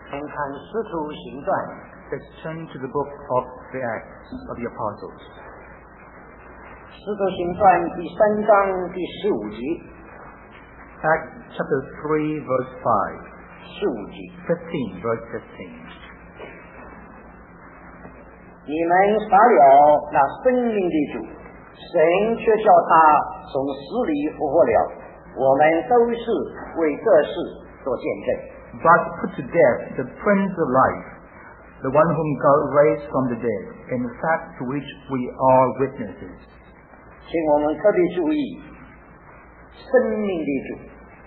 看看使徒行传 Let's turn to the book of the Acts of the Apostles. 使徒行传第3章第15节 Acts chapter 3 verse 5. 15节 15 verse 15. 你们杀了那生命的主，神却叫他从死里复活了，我们都是为这事做见证。 God put to death the Prince of Life, the one whom God raised from the dead, in the fact to which we are witnesses. 请我们特别注意生命的主。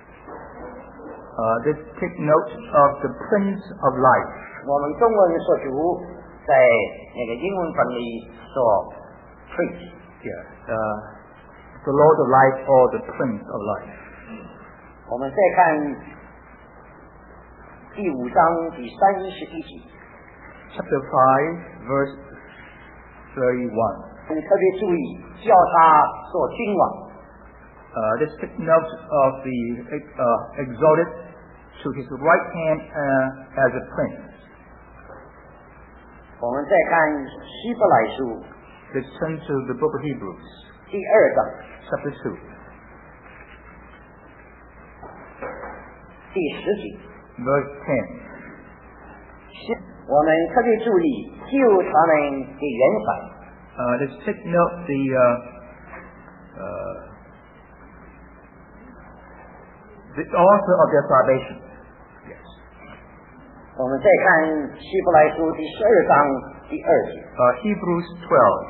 Let's take note of the Prince of Life. 我们中文说主，在那个英文本里说 Prince。 The Lord of Life or the Prince of Life. 我们再看第5章第31节 Chapter 5 verse 31. 我们特别注意叫他做君王。 Let's take note of the exalted to his right hand as a prince. 我们再看希伯来书 Let's turn to the book of Hebrews, 第2章 chapter 2, 第10节 verse 10. 我们特别注意救他们的元帅。 Let's take note the author of their salvation. Yes. 我们再看希伯来书第12章第2节 Hebrews 12.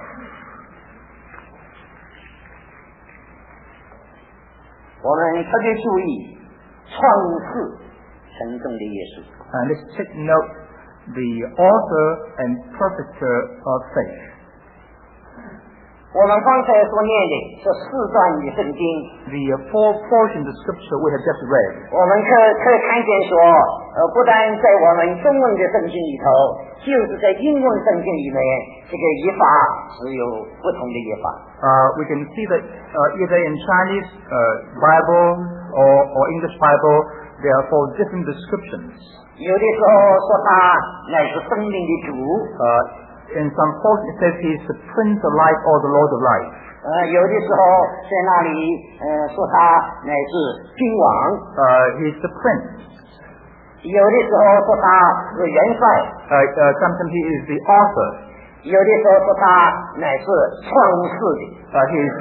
我们特别注意创世神中的耶稣。 And let's take note the author and perfecter of faith. 我们刚才所念的这4段的圣经， The four portions of scripture we have just read. 我们可以看见说，不但在我们中文的圣经里头，就是在英文圣经里面，这个译法是有不同的译法。 We can see that either in Chinese Bible or English Bible, there are four different descriptions. 有的时候说他乃是生命的主。 In some portions it says he is the Prince of Life or the Lord of Life. 有的时候在那里说他乃是君王。 He is the Prince. 有的时候说他是元帅。 Sometimes he is the author. 有的时候说他乃是创世的。 He is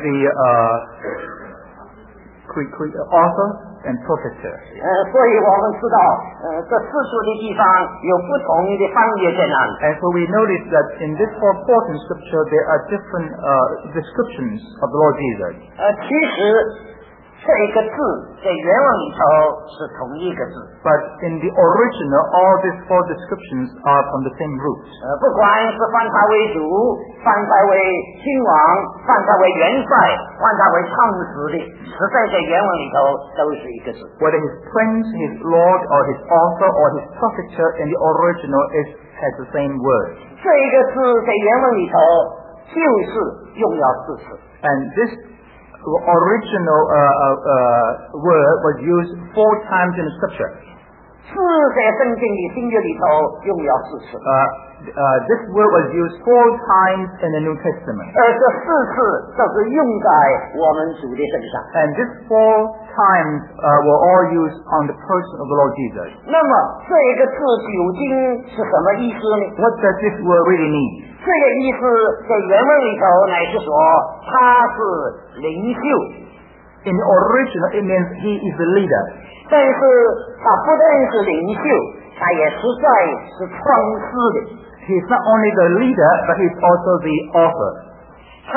the author and perfecter. 所以我们知道这4处的地方有不同的翻译在那里。 And so we notice that in this four portions of scripture there are different descriptions of the Lord Jesus. 其实这个字在原文里头是同一个字。 But in the original, all these four descriptions are from the same root. 不管是翻他为主，翻他为君王，翻他为元帅，翻他为创始的，实在在原文里头都是一个字。 Whether his prince, his lord, or his author, or his perfecter in the original has the same word. 这一个字在原文里头就是用了4次。 And this original word was used 4 times in the scripture. 是在圣经的新约里头用了4次。 This word was used 4 times in the New Testament. 而这4次都是用在我们主的身上。 And these 4 times were all used on the person of the Lord Jesus. 那么这一个字究竟是什么意思呢？ What does this word really mean? 这个意思在原文里头乃是说他是领袖。 In the original, it means he is the leader. 但是他不但是领袖，他也实在是创始的。 He is not only the leader, but he is also the author. 他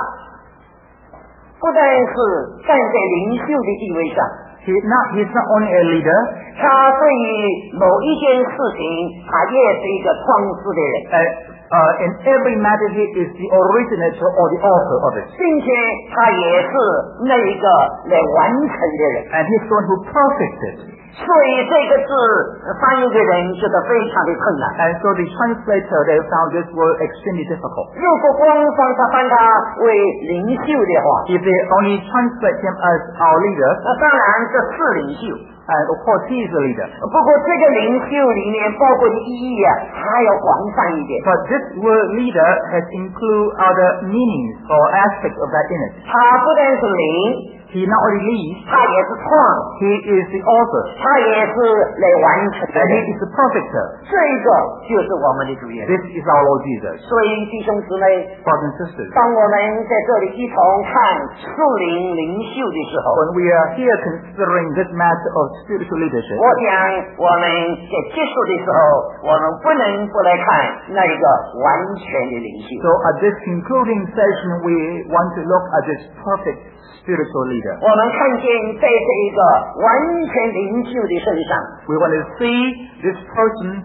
不但是站在领袖的地位上。 He is not only a leader. 他对于某一件事情，他也是一个创始的人。 In every matter, he is the originator or the author of it. 并且他也是那一个来完成的人。 And he is the one who perfected. 所以这个字翻译的人觉得非常的困难。 And so the translator, they found this word extremely difficult. 如果光翻他为领袖的话， If they only translate him as our leader, 那当然这是领袖。 and of course he is the leader. 不过这个领袖里面包括的意义还要广泛一点。 But this word leader has include other meanings or aspects of that in it. 他不但是领， He not only leads, 他也是创， he is the author, 他也是来完成的。 and he is the perfecter. 这个就是我们的主耶稣。 This is our Lord Jesus. 所以弟兄姊妹， Brothers and sisters, 当我们在这里一同看属灵领袖的时候， when we are here considering this matter of spiritual leadership, 我想我们在结束的时候，我们不能不来看那一个完全的领袖。 so at this concluding session, we want to look at this perfect spiritual leader. 我们看见在这一个完全领袖的身上， We want to see this person,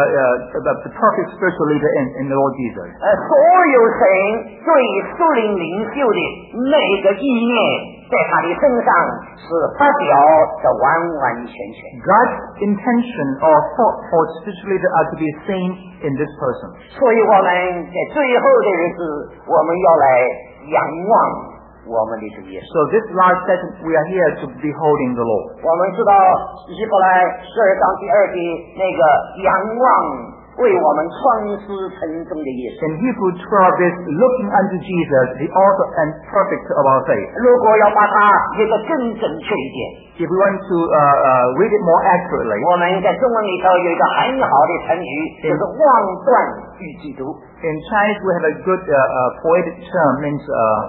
the perfect spiritual leader in the Lord Jesus. 所有神对属灵领袖的那一个意念，在他的身上是发表的完完全全。 God's intention or thought for spiritual leader are to be seen in this person. 所以我们在最后的日子，我们要来仰望我们的主耶稣。 So this last session, we are here to beholding the Lord. 我们知道希伯来12章第2节那个仰望为我们创始成终的耶稣。 In Hebrews 12 is looking unto Jesus, the author and perfecter of our faith. 如果要把它写得更准确一点， If we want to read it more accurately, 我们在中文里头有一个很好的成语，就是望断与基督。 in Chinese we have a good poetic term, means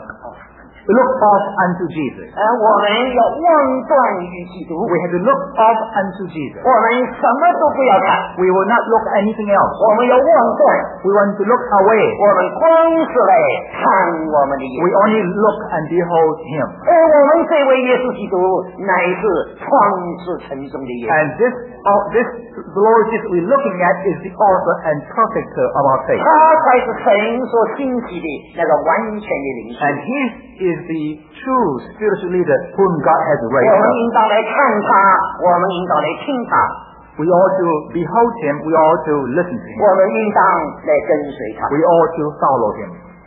look off unto Jesus. 我们要望断与基督， We have to look off unto Jesus. 我们什么都不要看， We will not look at anything else. 我们要望断， We want to look away. 我们光是来看我们的耶 We 稣。 only look and behold Him. 我们这位耶稣基督乃是创始成终的耶稣。 And this the Lord Jesus we're looking at is the author and perfecter of our faith. 他才是神所兴起的那个完全的领袖。 And He is the true spiritual leader whom God has 我 raised 们 up. 应当来看他，我们应当来听他， We ought to behold Him. We ought to listen to Him. 我们应当来跟随他。 We ought to follow Him.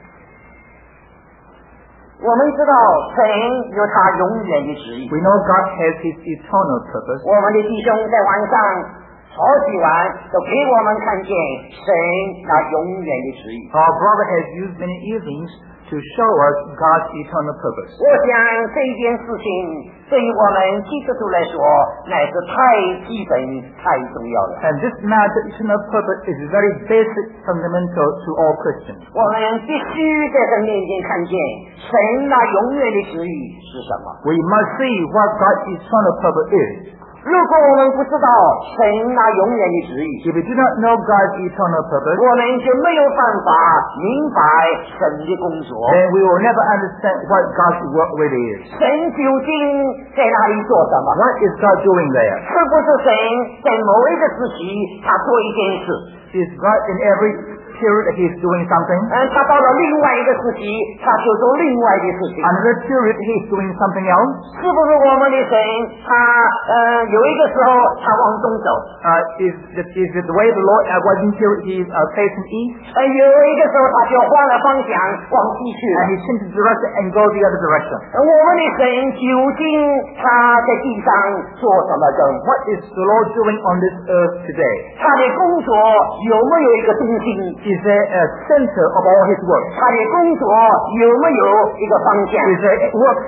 我们知道神有他永远的旨意。 We know God has His eternal purpose. 我们的弟兄在晚上好几晚都给我们看见神那永远的旨意。 Our brother has used many evenings to show us God's eternal purpose. 我想这一件事情对于我们基督徒来说，乃是太基本、太重要了。 And this matter, eternal purpose, is very basic, fundamental to all Christians. 我们必须在神面前看见神那永远的旨意是什么。 We must see what God's eternal purpose is. 如果我们不知道神那永远的旨意， If we do not know God's eternal purpose, 我们就没有办法明白神的工作。 then we will never understand what God's work really is. 神究竟在哪里做什么？ What is God doing there? 是不是神在某一个时期他做一件事？ Is God in every period He is doing something? 他到了另外一个时期，他就做另外的事情。 Another period He is doing something else? 是不是我们的神？他有一个时候他往东走， Is it the way the Lord at one period He is facing east? 有一个时候他就换了方向往西去了 And He changes direction and goes the other direction. 我们的神究竟他在地上做什么工？ What is the Lord doing on this earth today? 他的工作有没有一个中心？ Is there a center of all His work? 他的工作有没有一个方向？ Is there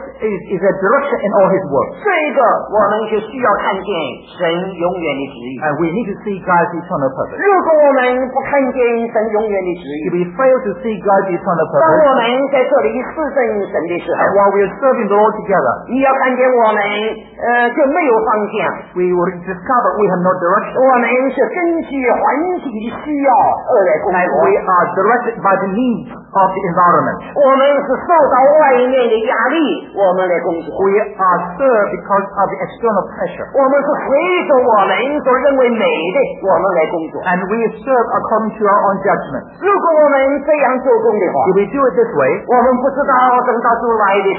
a direction in all His work? 这个我们就需要看见神永远的旨意。 And we need to see God's eternal purpose. 如果我们不看见神永远的旨意， If we fail to see God's eternal 当我 purpose, 们在这里侍奉神的时候， and while we are serving the Lord together, 你要看见我们就没有方向， we will discover we have no direction. 我们是根据环境的需要而来工 And 作。 we are directed by the needs of the environment. 我们是受到外面的压力，我们来工作。 We are served because of the external pressure. 我们是随着我们所认为美的，我们来工作。 And we serve according to our own judgment. 如果我们这样做工的话， If we do it this way, 我们不知道等到主来的时候，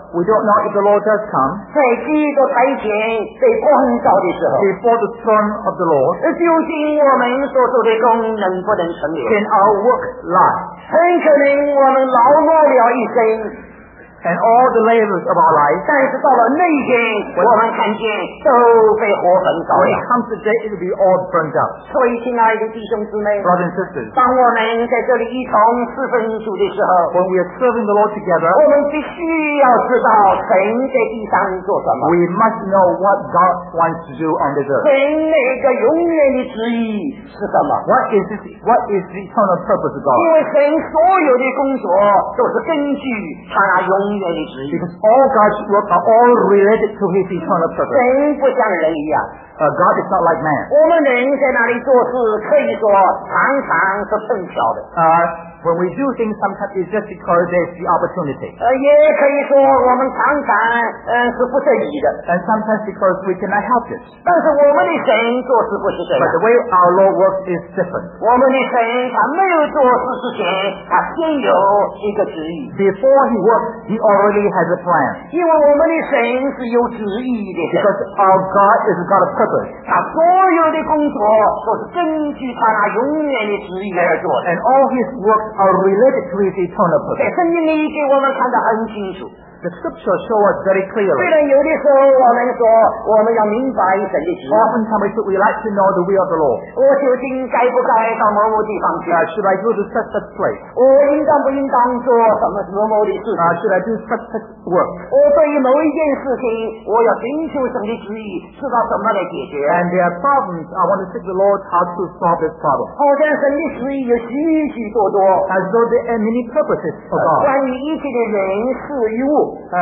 We don't know if the Lord does come 在基督台前被光照的时候， before the throne of the Lord. 究竟我们所做的工能不能成留？ Can our work last? 很可能我们劳碌了一生， And all the labors of our life, 但是到了那一天，我们看见都被火焚烧 when 了 it。comes the day, it will be all burned up. 所以，亲爱的弟兄姊妹， Brothers and sisters, 当我们在这里一同侍奉主的时候， when we are serving the Lord together, 我们必须要知道神在地上做什么， we must know what God wants to do on this 神 earth. 那个永远的旨意是什么？ What is the eternal purpose of 因 God? 为神所有的工作都是根据他那永远的旨意。 Because all God's work are all related to His eternal purpose. 神不像人一样， God is not like man. 我们人在那里做事，可以说常常是碰巧的， When we do things, sometimes it's just because there's the opportunity. 也可以说我们常常是不得已的。 And sometimes because we cannot help it. 但是我们的神做事不是这 But 样， the way our Lord works is different. 我们的神他没有做事之前，他先有一个旨意， Before He works, He already has a plan. 因为我们的神是有旨意的神， Because our God is a God of purpose. 他所有的工作都是根据他那永远的旨意而做的。 And all His works are related to His eternal 在 purpose. 圣经里给我们看得很清楚。 The scriptures show us very 虽 clearly. 然有的时候我们说我们要明白神的旨意， Oftentimes we like to know the will of the Lord. 我究竟该不该到某某地方去？ Should I go to such place? 我应当不应当做什么某的事情？ Should I do such work? 我对于某一件事情，我要寻求神的旨意，知道怎么来解决。 And there are problems. I want to seek the Lord how to solve this problem. 好像神的旨意有许许多多， As though there are many purposes for God. 关于一切的人事与物。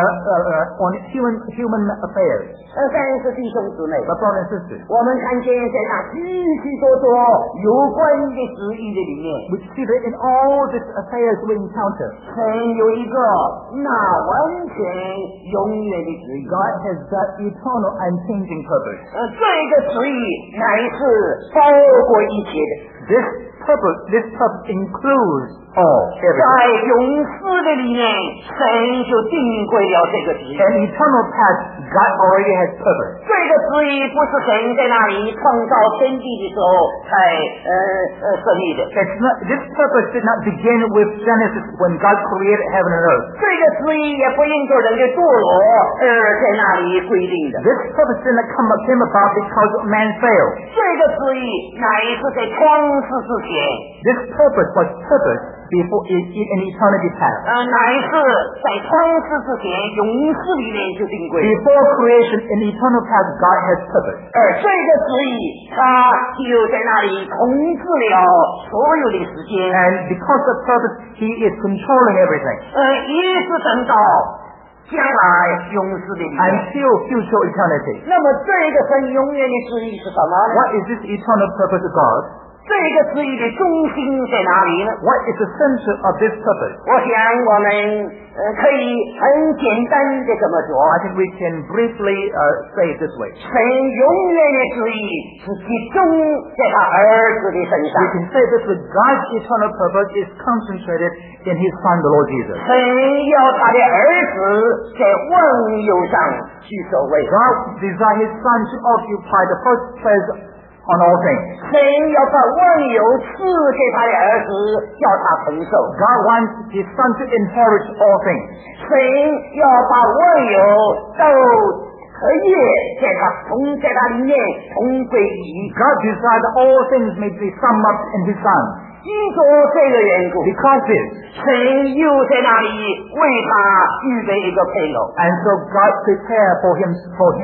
On human affairs. 但是弟兄姊妹， But brothers and sisters, 我们看见在那许许多多有关的旨意的里面， we see that in all these affairs we encounter, 神有一个那完全永远的旨意。 God has that eternal unchanging purpose. 这个旨意乃是包括一切的。 This purpose includes all, 在 everything. 永世的里面，神就定规了这个旨意。 An eternal path, God already has purpose. 这个旨意不是神在那里创造天地的时候才设立的。 This purpose did not begin with Genesis when God created heaven and earth. 这个旨意也不因着人的堕落而在那里规定的。 This purpose did not came about because man failed. 这个旨意乃是在创世之前， This purpose was purpose before in eternity past. 乃是在创世之前永世里面就定规。 Before creation, in eternal past, God has purpose. 而这个旨意，它就在那里统治了所有的时间。 And because of purpose, He is controlling everything. 一直等到将来永世的里面。 Until future eternity. 那么这个神永远的旨意是什么呢？ What is this eternal purpose of God? 这个旨意的中心在哪里呢？ What is the center of this purpose? 我想我们可以很简单的这么说， I think we can briefly say it this way. 神永远的旨意是集中在他儿子的身上。 We can say this with God's eternal purpose is concentrated in His Son, the Lord Jesus. 神要他的儿子在万有上居首位。 God desired His Son to occupy the first place on all things. 神要把万有赐给他的儿子，叫他承受。 God wants His Son to inherit all things. 神要把万有都可以在他里面同归于一。 God desired that all things may be summed up in His Son. 因着这个缘故， Because this, 神又在那里为他预备一个配偶。 and so God prepared for him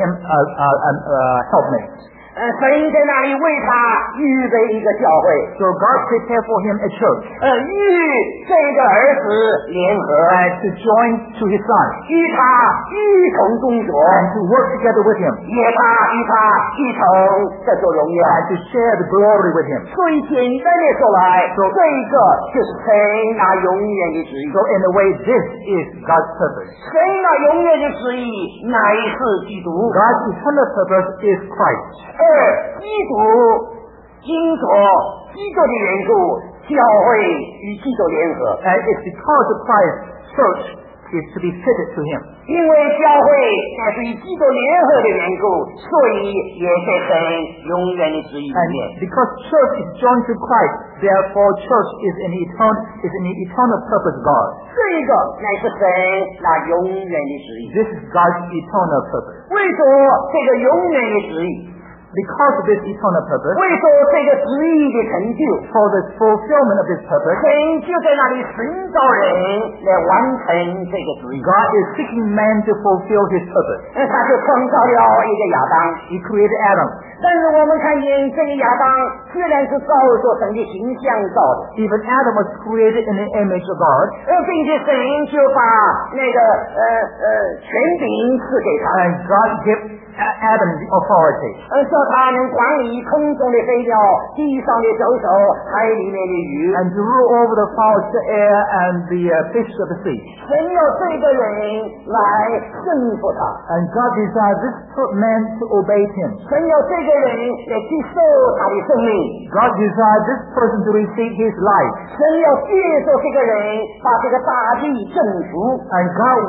helpmates. 神在那里为他预备一个教会， So God prepared for him a church 与这个儿子联合， and to join to His Son 与他一同工作， and to work together with Him 与他一同得着荣耀。 and to share the glory with Him. 所以简单的说来，这个就是神那永远的旨意。 So in a way, this is God's purpose. 神那永远的旨意乃是基督， God's eternal purpose is Christ. 而基督因着基督的缘故，教会与基督联合。 And it's because of Christ, church is to be fitted to him. 因为教会乃是与基督联合的缘故，所以也在神永远的旨意里 And 面。 because church is joined to Christ, therefore church is an eternal purpose of God. 这个乃是神那永远的旨意。 This is God's eternal purpose. 为什么这个永远的旨意？ Because of this eternal purpose, 为什么这个旨意的成就？ for the fulfillment of this purpose, 神就在那里寻找人来完成这个旨意。 God is seeking man to fulfill his purpose. 他就创造了一个亚当。 He created Adam. 但是我们看见这个亚当虽然是照着神的形象造的， Even Adam was created in the image of God, 并且神就把那个权柄赐给他， and God gave Adam the authority. 叫他能管理空中的飞鸟、地上的走兽、海里面的鱼。 And to rule over the fowls of the air and the fish of the sea. 神要这个人来征服他， And God desired this man to obey him. 神要这个人来接受他的生命， God desired this person to receive his life. 神要借着这个人把这个大地征服。 And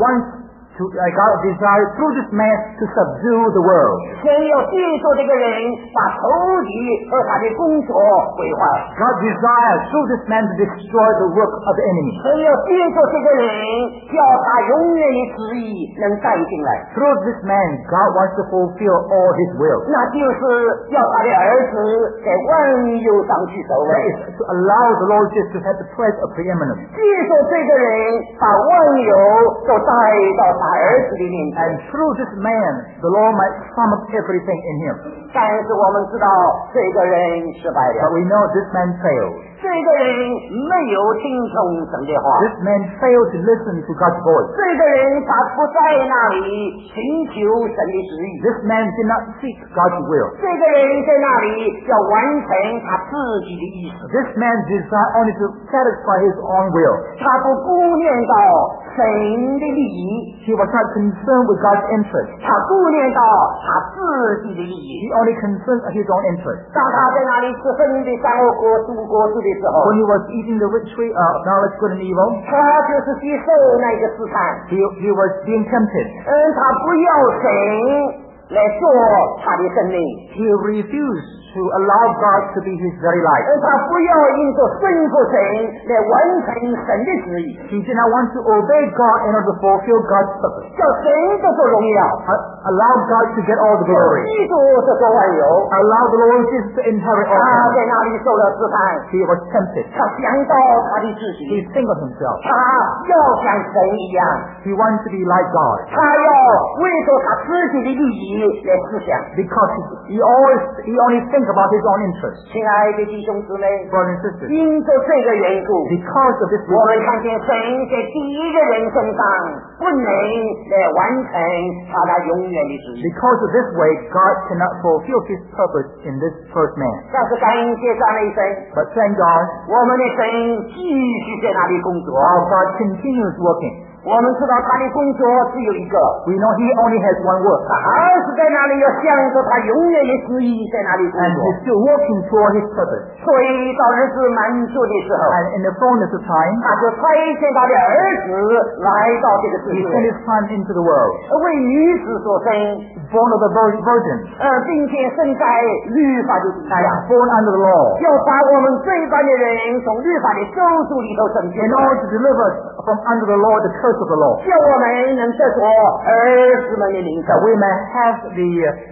God desired through this man to subdue the world. 神要借着这个人把仇敌和他的工作毁坏。 God desired through this man to destroy the work of the enemy. 神要借着这个人，叫他永远的旨意能带进来， Through this man, God wants to fulfill all his will. 那就是要他的儿子在万有上去守 That 卫。 is to allow the Lord Jesus to have the place of preeminence. 借着这个人，把万有都带到他儿子的面前。 And through this man, the Lord might sum up everything in him. 但是我们知道，这个人失败 But 了。 we know this man failed. 这个人没有听从神的话。 This man failed to listen to God's voice. 这个人他不在那里寻求神的旨意。 This man did not seek God's will. 这个人在那里要完成他自己的意思。 This man desired only to satisfy his own will. 他不顾念到神的利益， He was not concerned with God's interest. 他顾念到他自己的利 He 益。 only concerned his own interest. 当他在那里吃分的善恶果树果子的时候， When he was eating the rich tree of knowledge good and evil, 他就是接受那个试探。 he was being tempted. 他不要神来做他的生命， He refused to allow God to be his very life. 他不要因着顺服神来完成神的旨意， He did not want to obey God in order to fulfill God's purpose. 叫神得做荣耀， Allow God to get all the 叫 glory. 基督得做万有。 Allow the Lord Jesus to inherit 他 all 在 things. 那里受了试探， He was tempted. 他想到他的自 He 己， think of himself. 他要像神一样， He wants to be like God. 他要为着他自己的利益来思想。 Because he only think about his own interest. 亲爱的弟兄姊妹， Brothers and sisters, 因着这个缘故， because of this 我们 reason, 看见神在第一个人身上不能来完成他那永远的旨意。 because of this way, God cannot fulfill his purpose in this first man. 但是感谢赞美神， But thank God, 我们的神继续在那里工作。 our God continues working. 我们知道他的工作只有一个， We know he only has one work. 而是在那里要向着他永远的旨意在那里工 And 作。 he's still working toward his purpose. 所以到日子满足的时候， And in the fullness of time, 他就差遣他的儿子来到这个世 he 界， sent his son into the world, 为女子所生， born of a virgin, 并且生在律法的底下。 and born under the law, 要把我们这一般的人从律法的咒诅里头拯救 in 出 order 来， to deliver us from under the law, the curse of the law, 叫我们能得着儿子们的名 that 分。 we may have the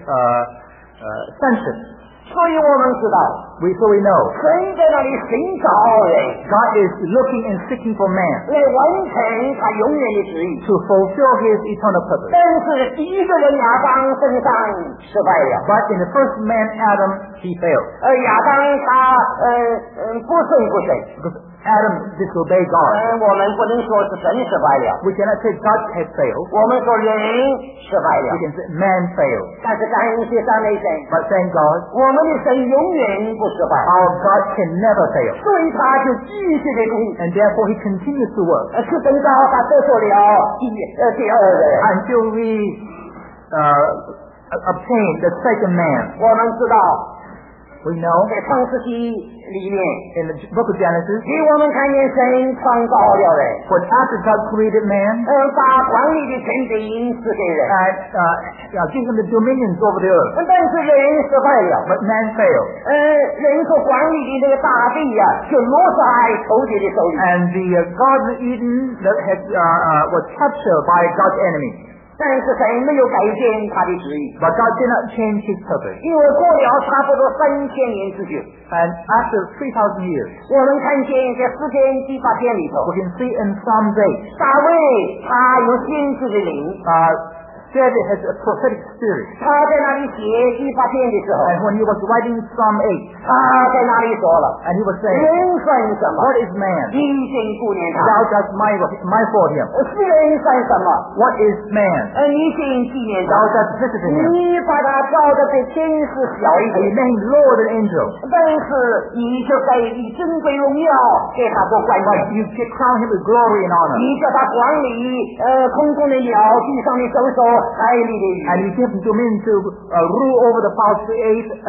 sonship. 所以我们知道， So we know 神在那里寻找人， God is looking and seeking for man 来完成他永远的旨意。 to fulfill his eternal purpose. 但是第一个人亚当身上失败了， But in the first man, Adam, he failed. 亚当他不顺不顺。 Because Adam disobeyed God. 我们不能说是神失败了， We cannot say God has failed. 我们说人失败了 We。can say man failed. 但是感谢赞美神， But thank God, 我们的神永远不失败， our God can never fail. 所以他就继续的工， And therefore he continues to work 是等到他得着了第二个人。 until we obtain the second man. 我们知道， We know 在创世纪里面， in the book of Genesis, 给我们看见神创造了人， for after God created man 把管理的权柄赐给人， and gave him the dominions over the earth, 但是人失败了。 but man failed. 人所管理的那个大地呀，就落在仇敌的手里。 And the Garden of Eden that was captured by God's enemy. 但是神没有改变他的旨意， But God did not change his purpose. 因为过了差不多3000年之久， And after 3,000 years, 我们看见在诗篇第8篇里头， we can see in Psalm 8, 大卫他有先知的灵， David has a prophetic spirit. 他在那里写第8篇的时候， And when he was writing Psalm 8, 他在那里说了， and he was saying, 人算什么？ what is man? 你竟顾念他； Thou dost mindful him. 世人算什么？ What is man? 你竟纪念他 Thou。dost visit him. 你把他造的比天使小一 And you 点， made him lower than angels. 但是你却给以珍贵荣耀给他做冠 But 冕。 you crown him with glory and honor. 你叫他管理空中的鸟、地上的走兽、海里的鱼。 And you give him dominion to rule over the fowls of the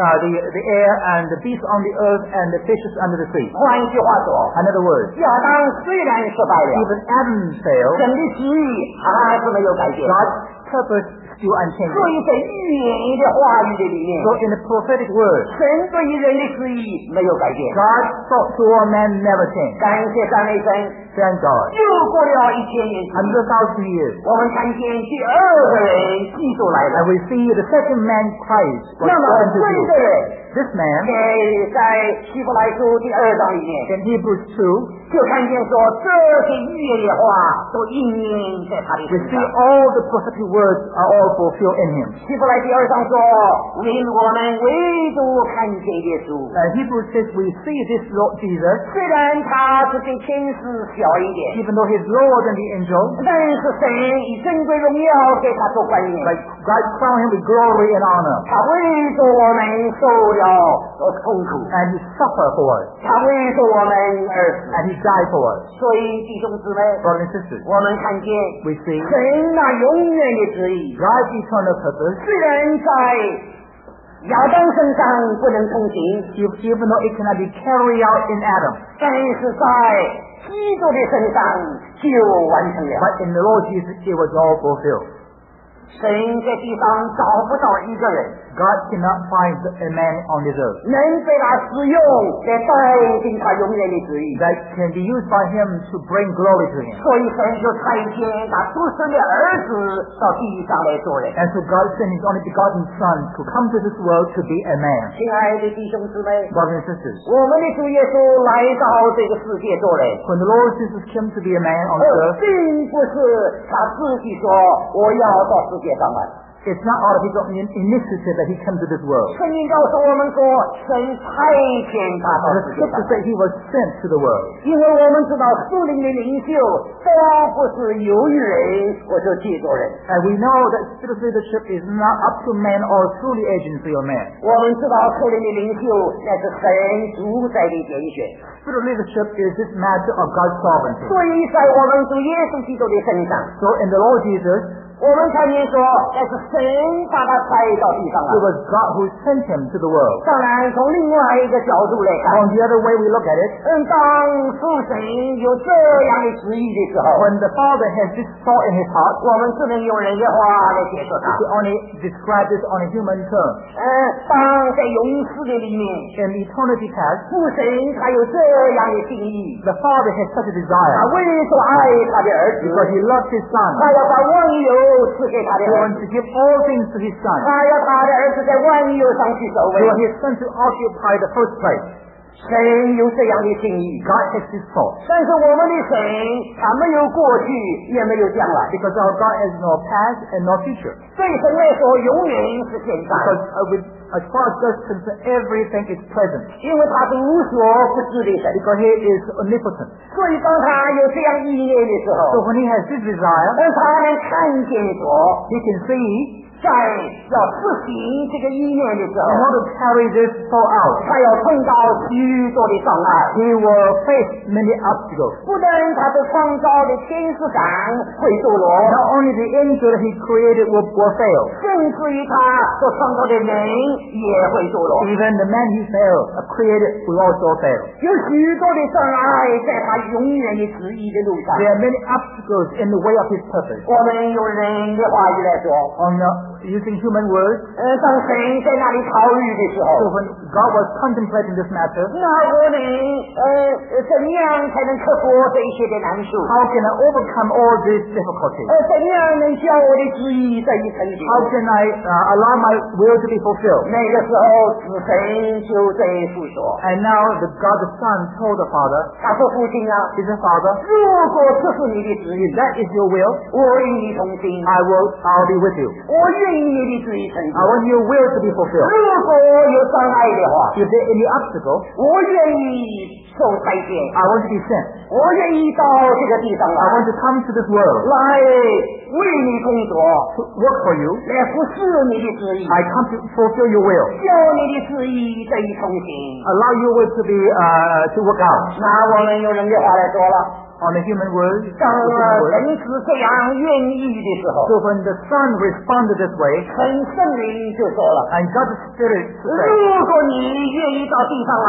air and the beasts on the earth and the fishes under the sea. 换句话说， In other words, 亚当虽然失败了， even Adam failed, 神的旨意还是没有改变。 God's purpose still unchanged. 所以在预言的话语的里面， So in the prophetic word, 神对于人的旨意没有改变。 God's thought toward man never changed. 感谢赞美神， Thank God. 又过了1000年之久， 1,000 years. 我们看见第二个人记住来了 And。we see the second man Christ was 那么 born to 这 you. 个人 This man, 在希伯来书第2章里面， in Hebrews 2, 就看见说这些预言的话都应验在他的 we 身 see 上。 all the prophetic words are all fulfilled in him. 希伯来第2章说，因我们唯独看见耶稣， Hebrews says we see this Lord Jesus, 虽然他是比天使小一点， even though he is lower than the angel, 但是神以珍贵荣耀给他做冠冕， but God crowned him with glory and honor. 他为着我们受了痛苦， And he suffered for us. 他为着我们而死。 And he died for us. 所以弟兄姊妹， Brothers and sisters, 我们看见 we see 神那永远的旨意， God's eternal purpose, 虽然在亚当身上不能通行， even though it cannot be carried out in Adam, 但是在基督的身上就完成了。 but in the Lord Jesus it was all fulfilled. 神在地上找不到一个人 God cannot find a man on this earth 能被他使用来代替他永远的旨意， that can be used by him to bring glory to him. 所以神就差遣他独生的儿子到地上来做人。 And so God sent his only begotten Son to come to this world to be a man. 亲爱的弟兄姊妹， Brothers and sisters, 我们的主耶稣来到这个世界做人， when the Lord Jesus came to be a man on the earth, 并不是他自己说我要到世界上来。 it's not out of his own initiative that he came to this world. 圣经告诉我们说，神差遣他到 The 世界上 scripture 来， says he was sent to the world. 因为我们知道属灵的领袖都不是由于人或者借助人。 And we know that spiritual leadership is not up to man or through the agency of man. 我们知道属灵的领袖那是神主宰的拣选， Spiritual leadership is this matter of God's sovereignty. 所以在我们主耶稣基督的身上， So in the Lord Jesus, 我们看见说那是神把他派到地上 it 来。 was God who sent him to the world. 当然，从另外一个角度来看， On the other way we look at it, 当父神有这样的旨意的时候， when the Father has this thought in his heart, 我们只能用人的话来解释 we 它。 only describe this on a human term. 当在永世的里面， In eternity past, 父神他有这样的心意， the Father has such a 他 desire 为着爱他的儿子， because he loves his Son. 他要把万有赐给他的 He 儿 wants 子， to give all things to his Son. 他要他的儿子在万有上去守 He 卫。 wants his Son to occupy the first place. 神有这样的心意， God has this thought. 但是我们的神他没有过去，也没有将来， Because our God has no past and no future. 对神来说永远是现在， Because as far as God is concerned, everything is present. 因为他是无所不知的神。 Because he is omnipotent. 所以当他有这样意念的时 So 候， when he has this desire, 他能看见说， he can see 在要实行这个意念的时候 in order to carry this thought out, 他要碰到许多的障碍， he will face many obstacles. 不但他所创造的天使长会堕落， Not only the angel that he created will fail, 甚至于他所创造的人也会堕落。 even the man he created will also fail. 有许多的障碍在他永远的旨意的路上。 There are many obstacles in the way of his purpose. 我们用人的话语来说， Using human words, 当神在那里考虑的时候， so when God was contemplating this matter, 那我们怎样才能克服这一些的难处？ how can I overcome all these difficulties? 怎样能叫我的旨意得以成就？ How can I allow my will to be fulfilled? 那个时候，子神就在诉说， And now God the Son told the Father, 他说：“父亲啊， he said, Father, 如果这是你的旨意， that is your will, 我与你同心， I'll be with you. 我愿意你的旨意成就。 I want your will to be fulfilled. 如果有障碍的话， If there any obstacle, 我愿意受差遣， I want to be sent. 我愿意到这个地上 I 来， want to come to this world 来为你工作， to work for you. 来服侍你的旨意， I come to fulfill your will. 叫你的旨意得以成行。 Allow your will to be to work out. 那我们用人的话来说了， On the human word, 当人是这样愿意的时候， so when the Son responded this way, 圣灵就说了。 and God's Spirit 如 said, 果你愿意到地上来，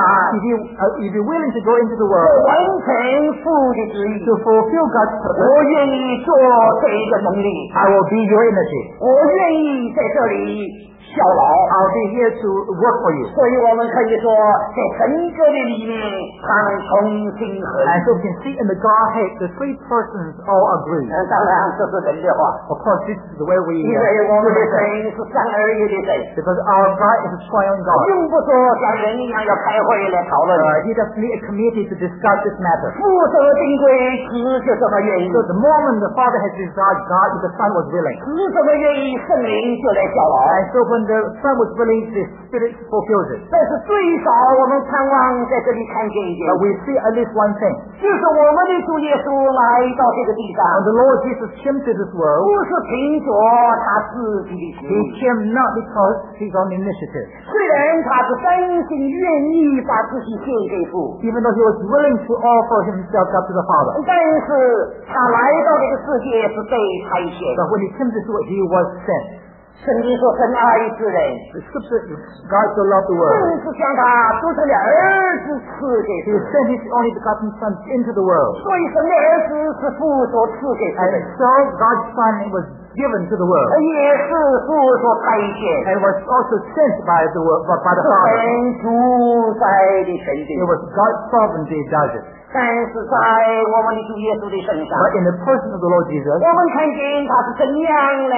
if you're willing to go into the world 完成父的旨意， to fulfill God's 我 purpose, 愿意做这一个能力， I will be your energy. 我愿意在这里效劳。 I'll be here to work for you. 所以我们可以说，在整个的里面，他们同心合意。 And so we can see in the Godhead, the three persons all agree. 当然这是人的话， Of course, this is the way we 因为我们的神是三而一的神， because our God is a triune God. 用不着像人一样要开会来讨论。 He doesn't need a committee to discuss this matter. 父所定规，子就这么愿意， So the moment the Father has desired, God, the Son was willing. 子怎么愿意，圣灵就来效劳。 And so when the Son was willing, the Spirit fulfills it. 但是最少我们盼望在这里看见一点， But we see at least one thing. 就是我们的主耶稣来到这个地上， When the Lord Jesus came to this 不 world, 是凭着他自己的心 He， came not because His own initiative. 虽然他是真心愿意把自己献给父， Even though He was willing to offer Himself up to the Father. 但是他来到这个世界是被差遣。 But when He came to this world, He was sent. 圣经说神爱世人， The Scripture, God so loved the world. 正是将他独生的儿子赐给 He 世人。 sent His only begotten Son into the world. 所以神的儿子是父所赐给世 And 人， so God's Son was given to the world. 也是父所差遣。 And was also sent by the Father. 神主宰的神定 It，was God's sovereignty does it. 但是在我们的主耶稣的身上， But in the person of the Lord Jesus, 我们看见他是怎样来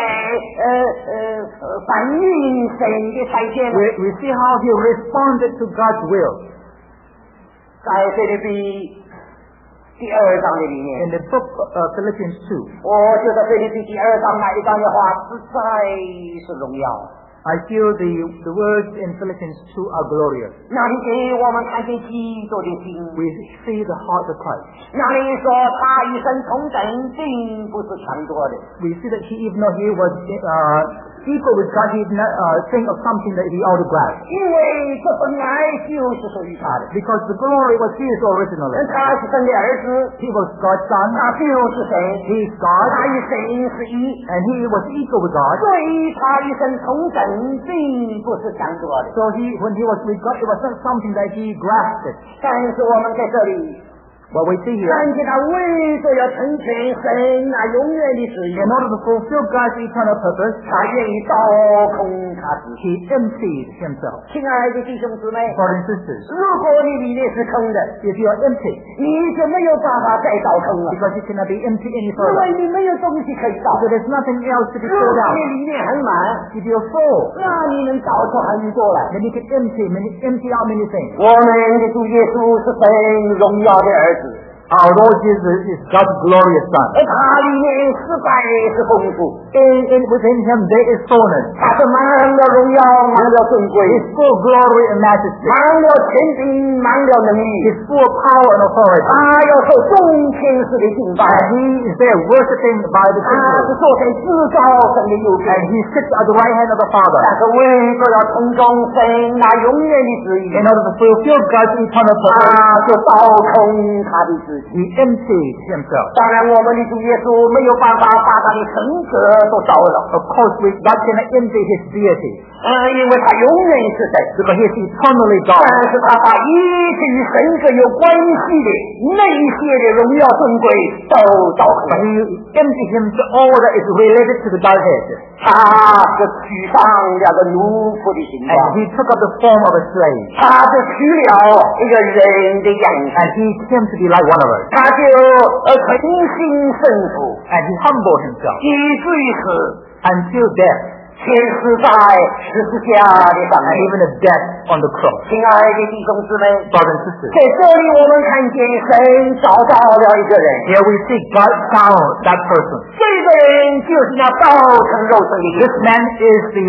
反映神的差遣呢？ we see how He responded to God's will. 在腓立比第2章的里面， In the book of Philippians 2, 我觉得腓立比第2章那一章的话实在是荣耀。 I feel the words in Philippians 2 are glorious. 那里给我们看见基督的心， We see the heart of Christ. 那里说他与神同等，并不是抢夺的。 We see that even though He was equal with God, He did not think of something that He ought to grasp. 因为这本来就是属于他的， Because the glory was His originally. 他是神的儿子， He was God's Son. 他就是神， He is God. 他与神是一， And He was equal with God. 所以他与神同等，并不是抢夺的。 So when He was with God, it was not something that He grasped it. 但是我们在这里 What we see here, 看见他为着要成全神那永远的旨意， in order to fulfill God's eternal purpose, 他愿意倒空他自己。 He emptied Himself. 亲爱的弟兄姊妹， Brothers and sisters, 如果你里面是空的， if you are empty, 你就没有办法再倒空了， because you cannot be empty any 因 further, 为你没有东西可以倒。 so there's nothing else to be 如 filled 果 out. 你里面很满， If you're full, 那你能倒出很多来。 then you can empty out many things. 我们的主耶稣是神荣耀的儿子， Our Lord Jesus is God's glorious Son. 而他里面实在是丰富， Within him there is fullness. 他是满了荣耀，满了尊贵， His full glory and majesty. 满了权柄，满了能力。 His full power and authority. 他要受众天使的敬拜， And he is there worshiping by the 他 Trinity. 是坐在至高神的右边。 And he sits at the right hand of the Father. 但是为着要成功神那永远的旨意， In order to fulfill God's eternal 他 purpose, 就倒空他的自己。 he emptied himself. 当然，我们的主耶稣没有办法把他的神格都烧了， Of course, God cannot empty his deity 因为他永远是神。 because he is eternally 但 God. 是他把一切与神格有关系的那些的荣耀尊贵都倒空 But 了。 he emptied him to all that is related to the Godhead. 他是取上两个奴仆的形 And 状， he took up the form of a slave. 他是取了一个人的样式， And he came to be like one of us. 他就诚心顺服， And he humbled himself 以至于死， until death. 天死在十字架的上 And 面。 even a death on the cross. 亲爱的弟兄姊妹， Brothers and sisters. 在这里我们看见神找到了一个人， Here we see God found that person. 这个人就是那道成肉身的耶 This 稣。 man is the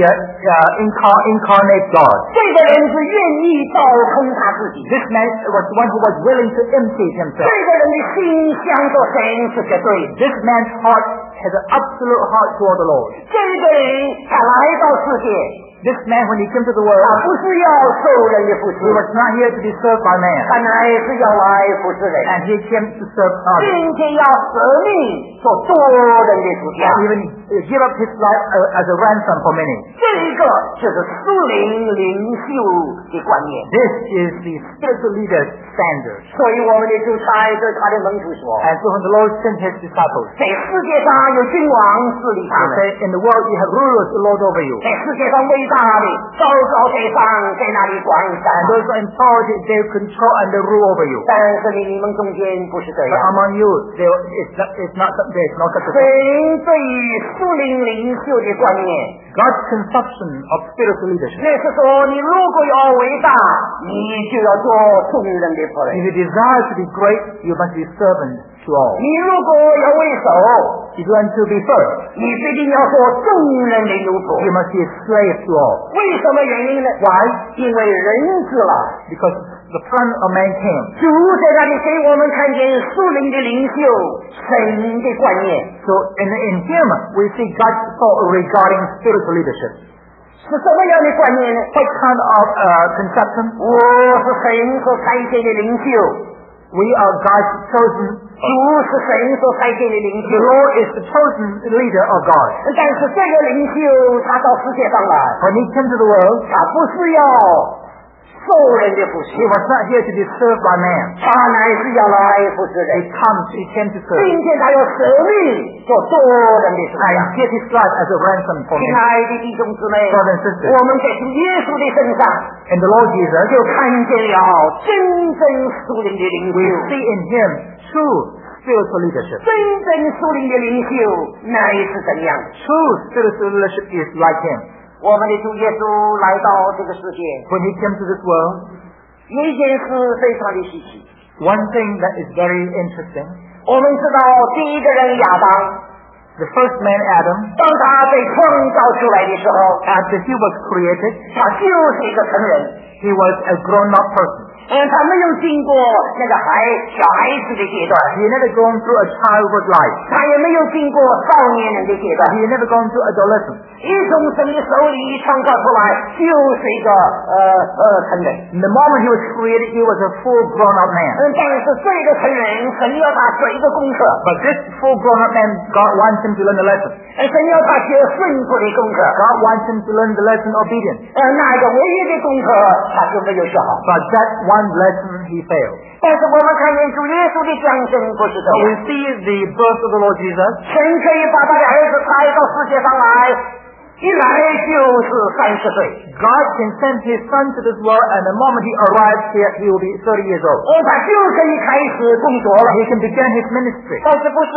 incarnate God. 这个人是愿意倒空他自己， This man was the one who was willing to empty 这 himself. 个人的心向着神是绝对的。 This man's heart has an absolute heart toward the Lord. 这个人他来到世界， This man, when he came to the 他 world, 不是要受人的服侍， he was not here to be served by man. 他乃是要来服侍人， And he came to serve others. 并且要舍命做多人的主家。 And even give up his life as a ransom for many. 这个就是属灵领袖的观念。 This is the spiritual leader's standard. 所以我们的主差对他的门徒说， And so when the Lord sent his disciples, 在世界上有君王治理他 he 们， said, in the world you have rulers to lord over you. 在世界上伟大的高高在上，在那里管辖。 And those who are in power, they control and they rule over you. 但是你们中间不是这 But 样。 among you, there's no such a 神 thing. 对于属灵领袖的观念， God's conception of spiritual leadership. 那是说，你如果要伟大，你就要做众人的仆 If 人； you desire to be great, you must be servant to all. 你如果要为首， If you want to be first, 你必定要做众人的奴仆。 you must be a slave to all. 为什么原因呢？ Why? 因为人子了。 Because the Son of Man came. 主在那里给我们看见属灵的领袖神的观念。 So in him, we see God's thought regarding spiritual leadership. 是什么样的观念呢？ What kind of conception? 我是神所差遣的领袖， We are God's chosen. 主是神所差遣的领袖 The。Lord is the chosen leader of God. 但是这个领袖他到世界上来， When he came to the world, 他不是要受人的服侍 he，was not here to be served by man. 他乃是要来服侍 He 人， came to 并 serve 且他要舍命做多人的主 and 家。 give his life as a ransom for 亲 him. 爱的弟兄姊妹， Brothers and sisters, 我们在主耶稣的身上 in the Lord Jesus, 就看见了真正属灵的领 we 袖。 see in him true spiritual leadership. 真正属灵的领袖乃是怎样？ True spiritual leadership is like him. 我们的主耶稣来到这个世界， When he came to this world, 有一件事非常的稀奇。 one thing that is very interesting, 我们知道第一个人亚当， the first man Adam, 当他被创造出来的时候， after he was created, 他就是一个成人。 he was a grown-up person. 他没有经过那个小孩子的阶段， He never gone through a childhood life. 他也没有经过少年人的阶段。 He never gone through adolescence. 一从神的手里创造出来，就是一个成人。 The moment he was created, he was a full grown-up man. 但是这个成人，神要他做一个功课， But this full grown-up man, God wants him to learn the lesson. 神要他学顺服的功课。 God wants him to learn the lesson of obedience. 那一个唯一的功课，他就没有学好。 But that one lesson he failed. 但是我们看见主耶稣的降生不是这 So 样， we see the birth of the Lord Jesus. 神可以把他的儿子带到世界上来，一来就是30岁。 God can send his son to this world, and the moment he arrives here, he will be 30 years old. 他就可以开始工作了。 He can begin his ministry. 但是不是？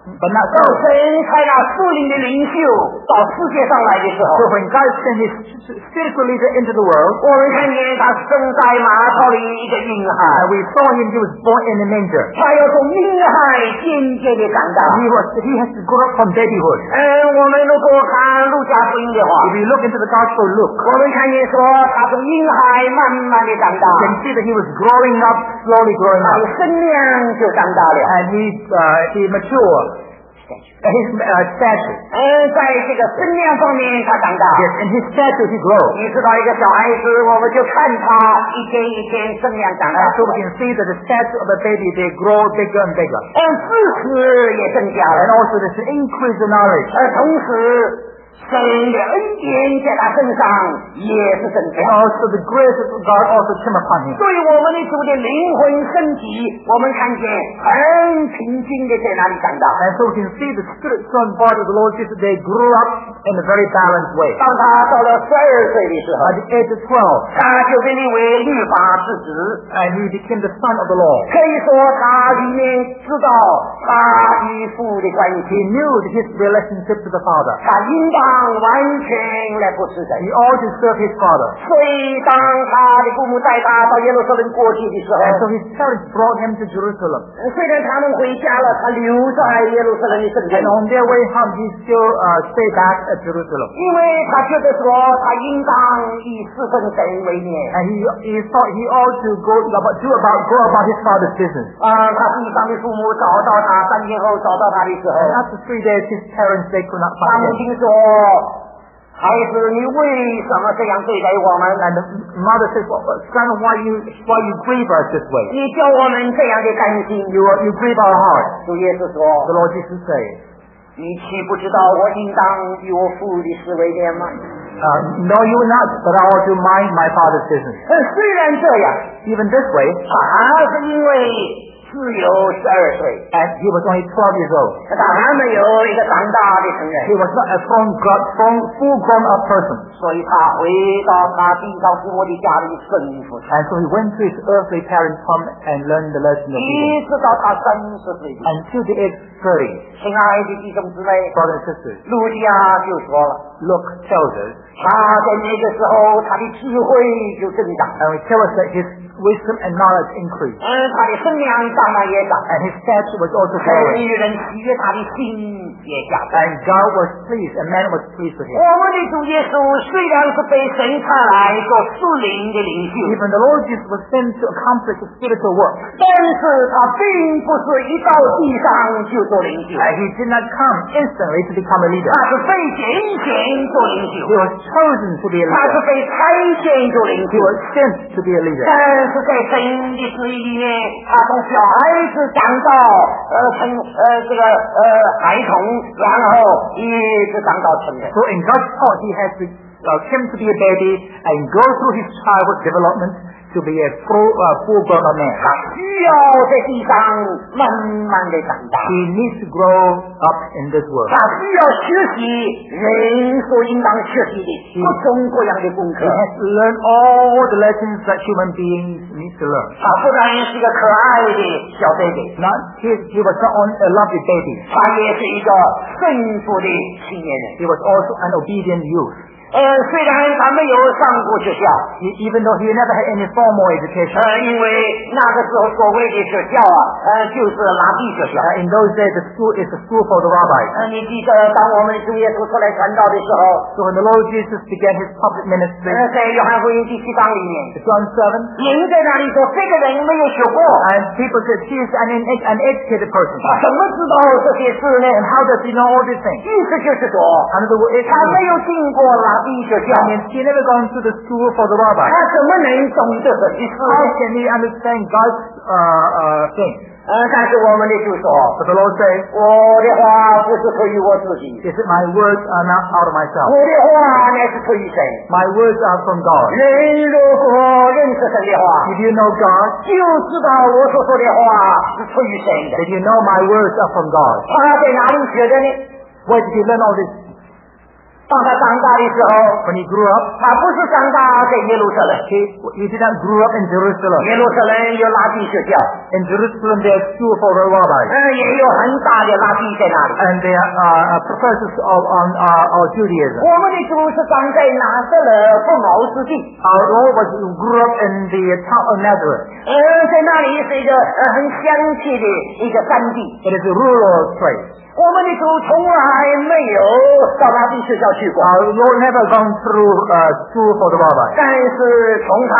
But not 当 so. 神派那属灵的领袖到世界上来的时 So 候， when God sent his spiritual leader into the world, 我们看见他生在马槽里一个婴孩， and we saw him, he was born in a manger. 他要从婴孩渐渐的长大。 He has to grow up from babyhood. 我们如果看路加福音的话， If you look into the Gospel of Luke, 我们看见说他从婴孩慢慢的长大， you can see that he was growing up, slowly growing 他的 up. 身量就长大了。 And he matured. His stature. 在这个身量方面他长大。 Yes, in his stature he grows. 你知道一个小孩子，我们就看他一天一天身量长大 And so we can see that the stature of the baby, they grow bigger and bigger. 知识也增加 And 了， also there's an increase in knowledge. 同时神的恩典在他身上也是增加。 And also the grace of God also came upon him. 对我们的主的灵魂身体，我们看见很平静的在那里长大。 And so we can see the spirit, soul, and body of the Lord Jesus, they grew up in a very balanced way. 当他到了12岁的时候， At the age of 12, 他就被立为律法之子。 and he became the son of the law. 可以说，他里面知道他与父的关 He 系， knew his relationship to the Father. 他应当完全来服侍神。 He ought to serve his Father. 所以，当他的父母带他到耶路撒冷过去的时 And so 候， his parents brought him to Jerusalem. 虽然他们回家了，他留在耶路撒冷的身边 And，on their way home, he still stayed back at Jerusalem. 因为他觉得说，他应当以侍奉神为念。 And he thought he ought to go about his father's business. 他地上的父母找到他，3天后找到他的时候， And after 3 days, his parents, they could not 他 find 母 him. 亲说：“孩子，你为什么这样对待我们？ And the mother says, well, son, why you grieve us this way? 你叫我们这样的担心。” You grieve our heart. 主耶稣说 The Lord Jesus said, 你岂不知道我应当与我父的事为念吗？ no, you will not, but I ought to mind my father's business. 虽然这样， Even this way, 他是因为只有12岁， and he was only 12 years old. 他还没有一个长大的成人， He was not a full grown-up person. 所以他回到他地上父母的家里吩咐他， And so he went to his earthly parents' home and learned the lesson of 一 giving. 直到他30岁的。 Until the age 30, 亲爱的弟兄姊妹， brothers and sisters, 路加就说了， Luke tells us, 他在那个时候他的智慧就增长， and it tells us that his wisdom and knowledge increased. 他的身量当然也长， And his stature was also 神 growing. 与人喜悦他的心也加增。 And God was pleased, and man was pleased with him. 我们的主耶稣虽然是被神差来做属灵的领袖， Even the Lord Jesus was sent to accomplish the spiritual work. 但是他并不是一到地上就做领袖， And he did not come instantly to become a leader. 他是被拣选做领袖， He was chosen to be a 他是 leader. 被差遣做领 He 袖。 was sent to be a leader. 但是在神的旨意里面，他从小孩子长到孩童，然后一直长到成人。 So in God's thought, he has to came to be a baby and go through his childhood development to be a full grown man. 他需要在地上慢慢的长大， He needs to grow up in this world. 他需要学习人所应当学习的各种各样的功课 He。has to learn all the lessons that human beings need to learn. 他不但是一个可爱的小 baby， He was not only a lovely baby. 他也是一个顺服的青年人。 He was also an obedient youth. 虽然他没有上过学校， Even though he never had any formal education. 因为那个时候所谓的学校就是拉比学校。 In those days, the school is a school for the rabbis. 你记得当我们主耶稣出来传道的时候， So when the Lord Jesus began his public ministry, 在约翰福音第7章里面， John 7, 人在那里说这个人没有学过， and people said, he is an educated person. 他怎么知道这些事呢？ And how does he know all these things? 意思就是说， Another word, 他没有进过拉比学校， I mean, he never gone to the school for the 他 rabbis. 怎么能懂这些事 How 呢？ can he understand God's things? 但是我们的就说， But the Lord says, 我的话不是出于我自己， he said, my words are not out of 我 myself. 的话乃是出于神。 My words are from God. 人如果认识神的话， If you know God, 就知道我所说的话是出于神的。 then you know my words are from God. 他在哪里学的呢？ Where did he learn all this? 当他长大的时候， When he grew up, 他不是长大在耶路撒冷， he did not grow up in Jerusalem. 耶路撒冷有拉比学校， In Jerusalem, there are school for the rabbis, 也有很大的拉比在那里。 and there are professors of Judaism. 我们的主是长在拿撒勒不毛之地， Our Lord grew up in the town of Nazareth. 在那里是一个很香气的一个山地。 It is a rural place. 我们的主从来没有到拉比学校去过， Our Lord never gone through school for the rabbis. 但是从他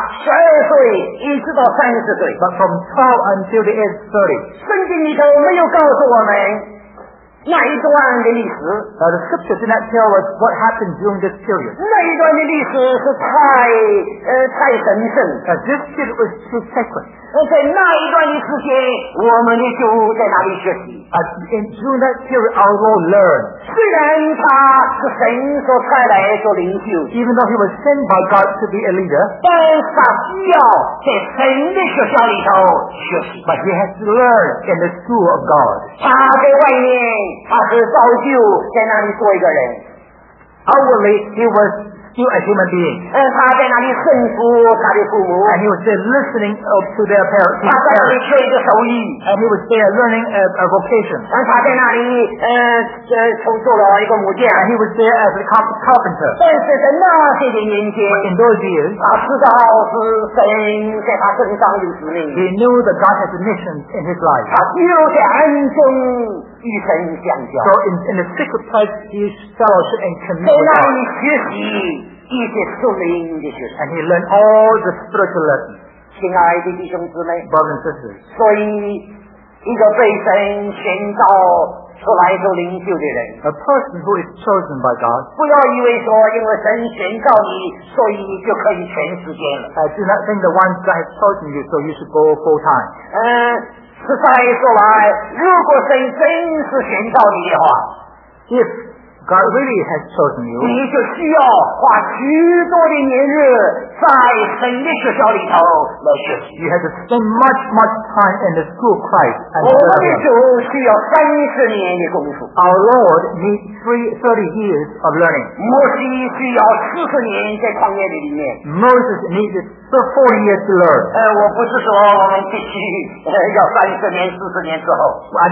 12岁一直到30岁， But from 12 until the age 30, 圣经里头没有告诉我们那一段的历史， the scripture did not tell us what happened during this period. 那一段的历史是太神圣。 This period was too sacred. 在那一段的时间，我们的主在哪里学习？ During that period, our Lord learned. 虽然他是神所派来做领袖， Even though he was sent by God to be a leader, 但是他需要在神的学校里头学习。 but he has to learn in the school of God. 他在外面，他是造就在那里做一个人。 Outwardly, he was still a human being. 他在那里顺服他的父母， And he was there listening to their parents. 他在那里学一个手艺， And he was there learning a vocation. 他在那里做了一个木匠。 And he was there as a carpenter. 但是在那些的年间， In those years, 他知道是神在他身上有使命， he knew that God has a mission in his life. 他只有在暗中与神相交， So in the secret place, he fellowship and 在 commune with 那 God. 里学习一些属灵的学习。 And he learned all the spiritual lessons. 亲爱的弟兄姊妹， Brothers and sisters, 所以一个被神选召出来做领袖的人， a person who is chosen by God, 不要以为说因为神选召你，所以就可以全时间了。 do not think that once God has chosen you, so you should go full time. 实在说来，如果神真是选召你的话， If God really has chosen you, 你就需要花许多的年日在神的学校里头来学习。 you have to spend much time in the school of Christ. And 我们的 learn. 主需要30年的功夫， Our Lord needs 30 years of learning. 摩西需要40年在旷野里面。 Moses needed 40 years to learn. 我不是说我们必须要30年、40年之后。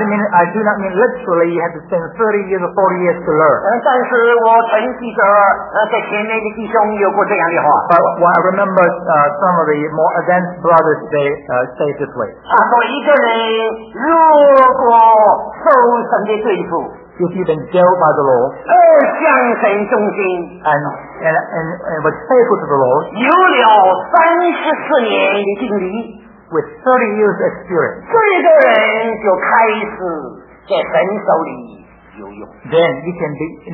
I do not mean literally you have to spend 30 years or 40 years to learn. 但是我曾记得在前面的弟兄有过这样的话。 But I remember some of the more advanced brothers, they say it this way. 他说一个人如果受神的对付， If you've been dealt by the Lord 向神忠心， and was faithful to the Lord 有了34年的经历， with 30 years experience, 这个人就开始在神手里有用。 then you can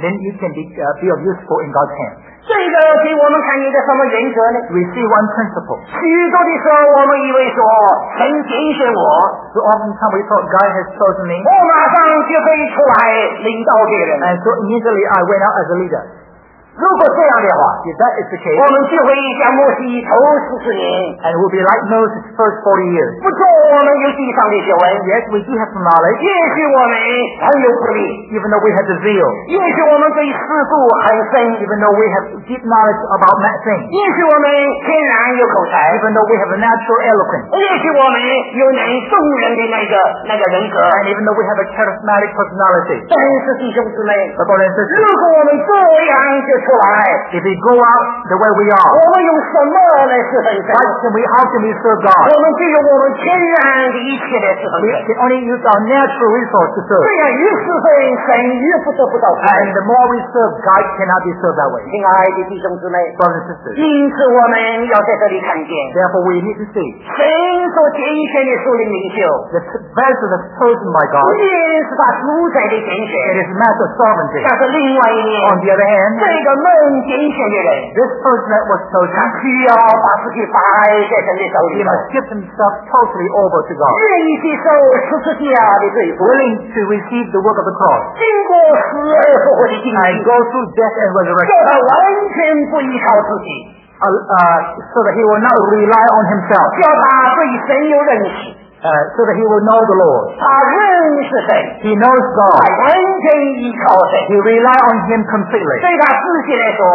be of useful in God's hand. 这个给我们看一个什么原则呢？ We see one principle. 许多的时候，我们以为说神拣选我， So oftentimes we thought God has chosen me, 我马上就可以出来领导别人。 and so immediately I went out as a leader. 如果这样的话， If that is the case, 我们就会像摩西头40年， and it will be like Moses' first 40 years. 不说我们有地上的学问， Yes, we do have some knowledge, 也许我们很有魄力， even though we have the zeal, 也许我们对世故很深， even though we have deep knowledge about things, 也许我们天然有口才， even though we have a natural eloquence, 也许我们有能动人的那个人格。 and even though we have a charismatic personality. 但是弟兄姊妹， But brothers and sisters, 如果我们这样就出来， if we go out the way we 我 are, 们用什么来侍奉神？ how can we serve God? 我们就用我们天然的一切来侍奉 We 神。 can only use our natural resource to 这 serve. 样越侍奉神，越不得不到神。 And the more we serve, God cannot be served that way. 亲爱的弟兄姊妹， Brothers and sisters, 因此我们要在这里看见， therefore we need to see 神所拣选的属灵领袖， the vessel that's chosen by God. 不仅是他主宰的拣选， It is a matter of sovereignty. 但是另外一面， On the other hand, 这个蒙拣选的人， this person that was 他 chosen, 需要把自己摆在神的手 he 里头， must give himself totally over to God, 愿意接受十字架的对付， willing to receive the work of the cross, 经过死而复活的经 and 历， go through death and 叫 resurrection, 他完全不依靠自己， so that he will not rely on himself, 叫他对神有认识， so that he will know the Lord. 他认识神， He knows 他 God. 完全依靠神。 He rely on him completely. 对他自己来说，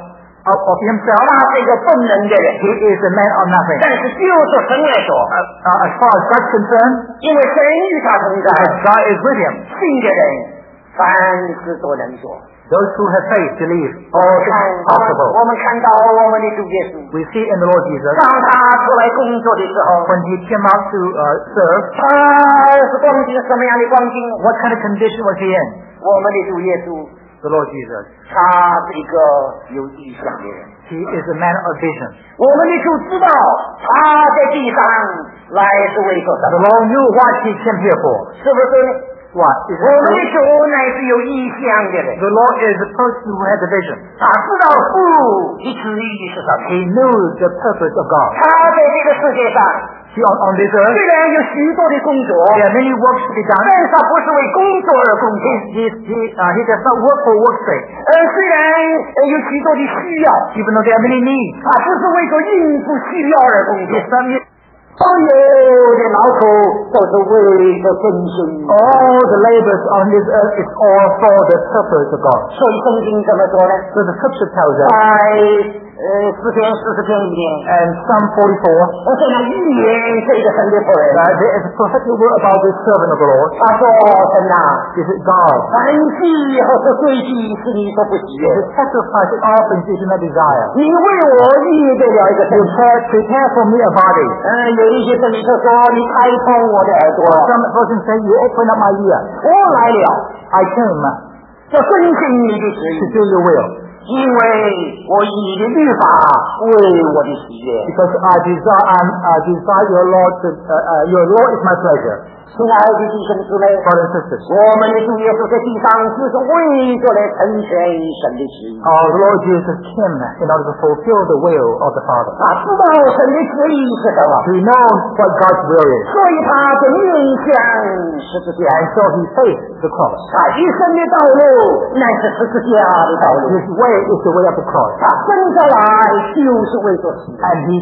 Of himself, 他是一个不能的人。 he is a man of nothing. 但是就着神来说， As far as God's concerned, 因为神与他同在， God is with him. 信的人凡事都能做。 Those who have faith believe 我 all 看 is possible. 我们看到我们的主耶稣， We see in the Lord Jesus, 当他出来工作的时候， when he came out to serve, 他是光景什么样的光景？ what kind of condition was he in? 我们的主耶稣， The Lord Jesus. 他是一个有意向的人。 He is a man of vision. 我们的主知道他在地上来是为做什 The 么， Lord knew what he came here for. 是不是呢？ What? Is 我 it 们的 true? 主乃是有意向的人， The Lord is the person who had the vision. 他知道父的旨意是什么。 He knew the purpose of God. 他在这个世界上 He on this earth, 虽然有许多的工作， there are many works to be done. 但是他不是为工作而工作， He does not work for work's sake. 虽然有许多的需要， Even though there are many needs. 他不是为着应付需要而工作。 Yes, some 所有的劳苦都是为了遵循。 all the labors on this earth is all for the purpose of God. 所以圣经怎么说呢？ So the scripture tells us, 诗篇40篇里面， and Psalm 44, 这样预言这个神的仆人， there is a prophetic word about this servant of the Lord. 他说：“神啊， This is God. 凡祭和是罪祭是你所不喜悦， The sacrifice and offerings you do not desire. 你为我预备了一个身 You 体。” prepare for me a body. 有一些圣经说你开通我的耳朵， Some person say, you open up my ear. 我来了， I came 要遵循你的旨 to 意， do your will. 因为我以你的律法为我的喜悦。 Because I desire your Lord your Lord is my pleasure. 亲爱的弟兄姊妹， Brothers and sisters. 我们的主耶稣在地上就是为着来成全神的旨意。 The Lord Jesus came in order to fulfill the will of the Father. 他知道神的旨意是什么， He knows what God's will is. 所以他就面向十字架。 And so he faced the cross. 他一生的道路乃是十字架的道路， His way is the way of the cross. 他生下来就是为着死。 And he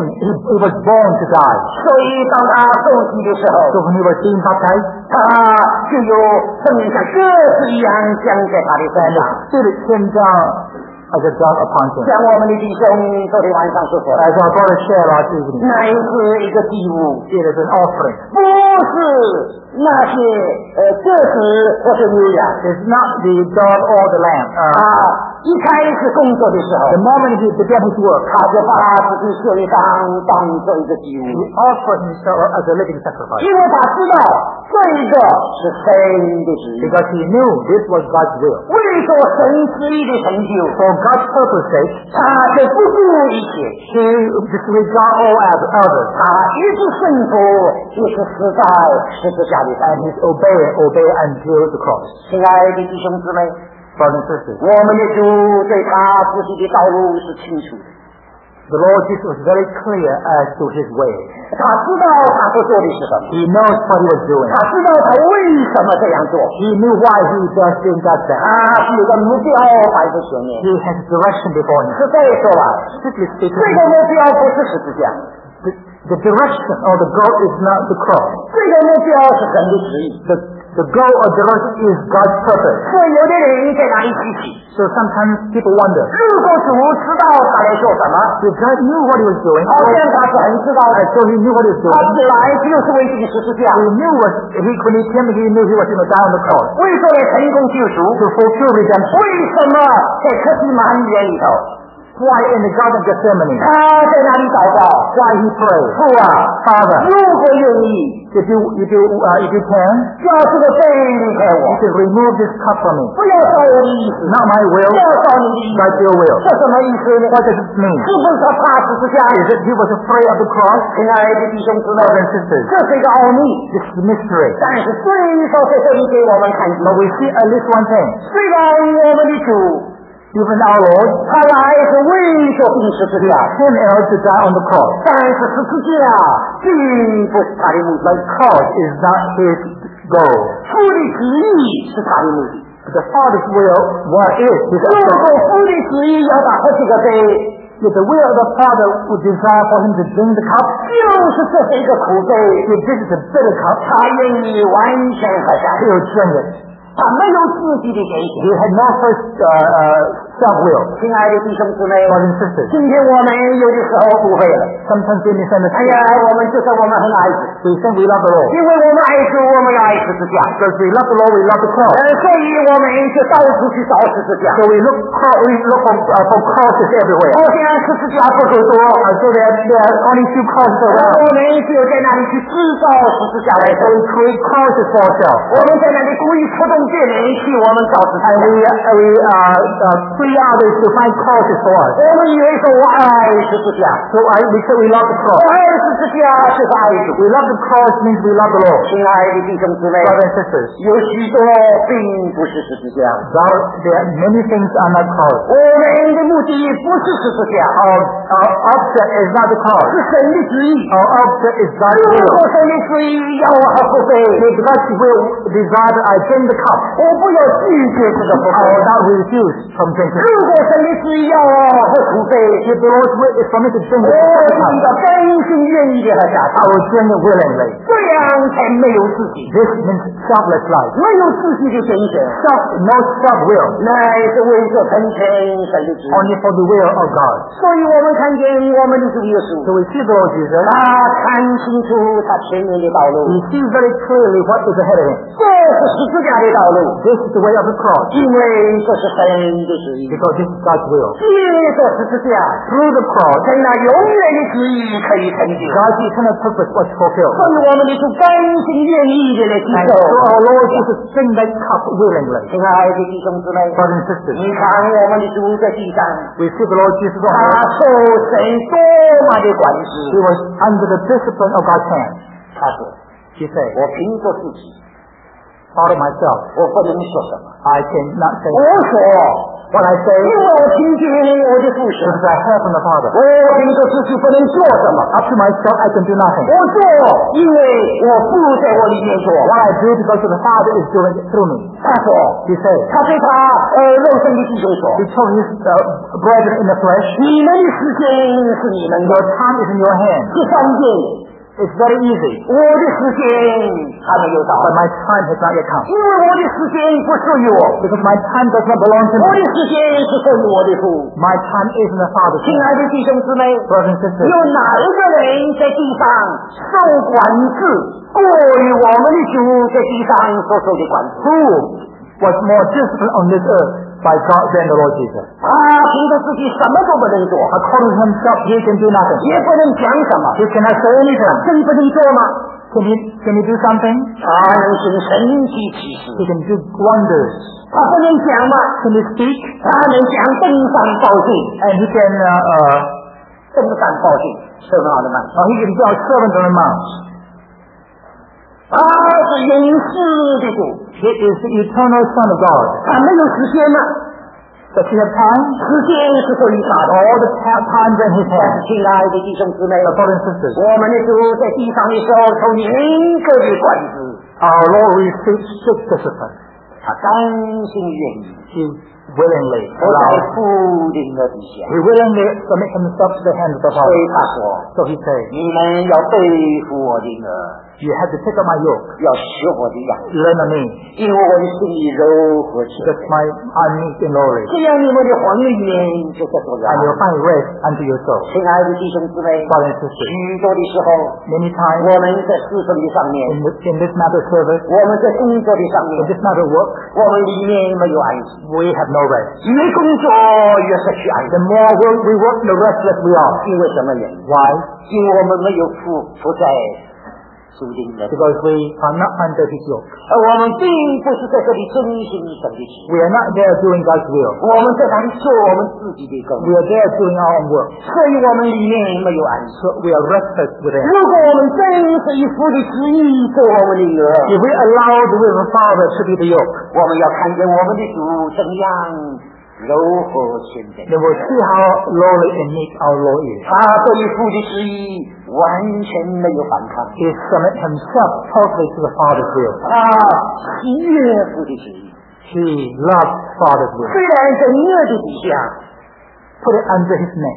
was born to die. 所以当他受洗的时候， So when he was being baptized, 他就有圣灵像鸽子一样降在他的身 and 上。 the Spirit came down as a dove upon him. 像我们的弟兄昨天晚上所说的， As our brother shared last evening, 乃是一个祭物， it is an offering. 不是那些鸽子或是牛羊。 It's not the dove or the lamb. 一开始工作的时候， The moment he began his work, 他就把自己献上当做一个祭物， he offered himself as a living sacrifice. 因为他知道这一个是神的旨意， Because he knew this was God's will. 为着神旨意的成就， For God's purpose sake, 他就不顾一切， he disregarded all others. 他一直顺服，一直死在十字架的上 And 面。 he obey until the cross. 亲爱的弟兄姊妹， Brothers and sisters, 我们的主对他自己的道路是清楚的， the Lord Jesus was very clear as to his way. 他知道他所做的是什么， He knows what he was doing. 他知道他为什么这样做， He knew why he does things like that. 他是有个目标摆在前面。 He has direction before him. 实在说吧， Strictly 这 speaking, 个目标不是十字架， the direction or the goal is not the cross. 这个目标是神的旨意。 The goal or direction is God's purpose. 所以有的人在哪里提起？ So sometimes people wonder, 如果主知道他来做什么， if God knew what he was doing, 好像他是很知道的。 so he knew what he was 他 doing. 本来就是为这个十字架， He knew when he came, he knew he was going to die on the cross 为着来成功救赎。 to fulfill redemption. 为什么在克西马尼园里头， Why in the Garden of Gethsemane? 他在那里祷告？ Why he prayed? 父啊， Father, 如果愿意， if you can, 叫这个杯离开我， you can remove this cup from me. 不要照我的意思， Not my will, 要照你的意思。 but your will. 这什么意思呢？ What does it mean? 是不是他怕十字架？ Is it he was afraid of the cross? 亲爱的弟兄姊妹， Brothers and sisters, 这是一个奥秘。 this is a mystery. 但是最少在这里给我们看见， But we see at least one thing. 虽然我们的主 Even our Lord 他来是为着钉十字架， came in order to die on the cross. 但是十字架并不是他的目的， But cross is not his goal. 父的旨意是他的目的。 The Father's will, what is his 如果 objective? 父的旨意要把这个杯 If the will of the Father would desire for him to drink the cup, 就是这是一个苦杯， if this is a bitter cup, 他愿意完全喝下去。 he'll drink it. 他没有自己的拣选。 He had no first self-will. 亲爱的弟兄姊妹， Brothers and sisters, 今天我们有的时候误会了。 sometimes we misunderstand. 哎呀，我们就说我们很爱主， We think we love the Lord. 因为我们爱主，我们要爱十字架。 Because we love the Lord, we love the cross. 所以我们就到处去找十字架。 So we look for crosses everywhere. 好像十字架不够多， So there are only few crosses 我 around. 们就在那里去制造十字架来 So 走。 we create crosses for ourselves. 我们在那里故意出动别人去我们找十字 And 架。 we free others to find crosses for us. 我们以为说我爱十字架， So we say we love the 我 cross. 爱十字架就是爱主。 We love the cross means we love the Lord. 亲爱的弟兄姊妹， Brothers and sisters, 有许多并不是十字架。 there are many things are not cross. 我们的目的不是十字架， Our object is not the cross. 是神的旨意。 Our object is God's 如 will. 果神的旨意要我喝福杯， If God's will desire that I drink the cup, 我不要拒绝这个福 I 杯。 will not refuse from drinking. 如果神的旨意要我喝福杯， If the Lord's will is for me to drink 我 the 就 cup, 应该甘心愿意的喝下 I 去， will drink it willingly. 这样才没有自己， This means selfless life. 没有自己的拣选， No self-will, 乃是为着成全神的旨意。 only for the will of God. 所以我们看见我们的主耶稣， So we see the Lord Jesus. 他看清楚他前面的道路， He sees very clearly what is ahead of him. 这是十字架的道路， This is the way of the cross, 因为这是神的旨意。 because this is God's will. 借着十字架， Through the cross, 神那永远的旨意可以成就。 God's eternal purpose was fulfilled. 所以我们的主甘心愿意的来接 And 受。 so our Lord Jesus drink that cup willingly. 亲爱的弟兄姊妹， Brothers and sisters, 你看我们的主在地上， we see the Lord Jesus on 他 earth. 受神多么的管 He 制。 was under the discipline of God's hand. 他说 He said, 我凭着自己， out of myself, 我不能说什么。 I cannot say 我说， what I say 因为我听见我的父神， because I heard from the Father. 我凭着自己不能做什么。 Up to myself, I can do nothing. 我做，因为我父在我里面做。 What I do because the Father is doing it through me. 他说， He said, 他对他肉身的弟兄说 He told his brethren in the flesh, 你们的时间是你们的， your time is in your hand. 是方便。 It's very easy, 我的时间还没有到， but my time has not yet come. 因为我的时间不属于我， Because my time does not belong to 我 me. 的时间是属于我的父。 My time is in the Father's 亲 hand. 爱的弟兄姊妹， Brothers and sisters, 有哪一个人在地上受管制过于我们的主在地上所受的管制？ who was more disciplined on this earth by God than the Lord Jesus? 他凭着自己什么都不能做， According to himself, he can do nothing. 也不能讲什么， He cannot say anything. 真不能做吗？ Can he do something? 他能行神迹奇事， He can do wonders. 他不能讲吗？ Can he speak? 他能讲登山报信， And he can, 登山报信，圣奥的曼。 he can be our servant on the mount. 他是永世的主， He is the eternal Son of God. 他没有时间吗？ Does he have time? 时间是属于他的。 All the times in his hand. 亲爱的弟兄姊妹， Brothers and sisters, 我们的主在地上的时候受严格的管制， our Lord received strict discipline. 他甘心愿意， He willingly 不在 allowed. 父灵的底下。 He willingly submit himself to the hand of the 所以 Father. 他说 So he said, 你们要对付我的儿， you have to take up my yoke, 要学我的样子， learn of me, 因为我的心里柔和谦 because 卑， I'm meek and lowly, 这样你们的魂里面就得到 and 安 you'll 慰。 find rest unto your soul. 亲爱的弟兄姊妹， Brothers and sisters, 许多的时候， many times 我们在侍奉的上面， in this matter of service, 我们在工作的上面 in，this matter of work, 我们里面没有安息， we have no rest. 越工作越失去安息。 The more we work, the restless we are. 因为什么原因？ Why? 因为我们没有服在属灵的， Because we are not under his yoke. 而我们并不是在这里遵行神的旨意， We are not there doing God's will. 我们在那里做我们自己的工 We，are there doing our own work. 所以我们里面没有安息。 So we are restless within. 如果我们真是以父的旨意做我们的儿， If we allow the will of the Father to be the yoke, 我们要看见我们的主怎样柔和谦卑。 then we'll see how lowly and meek our Lord is. 他对父的旨意完全没有反抗， He submit himself totally to the Father's will. 他喜悦父的旨意。 He loves Father's will. 虽然在女儿的底下， Put it under his neck.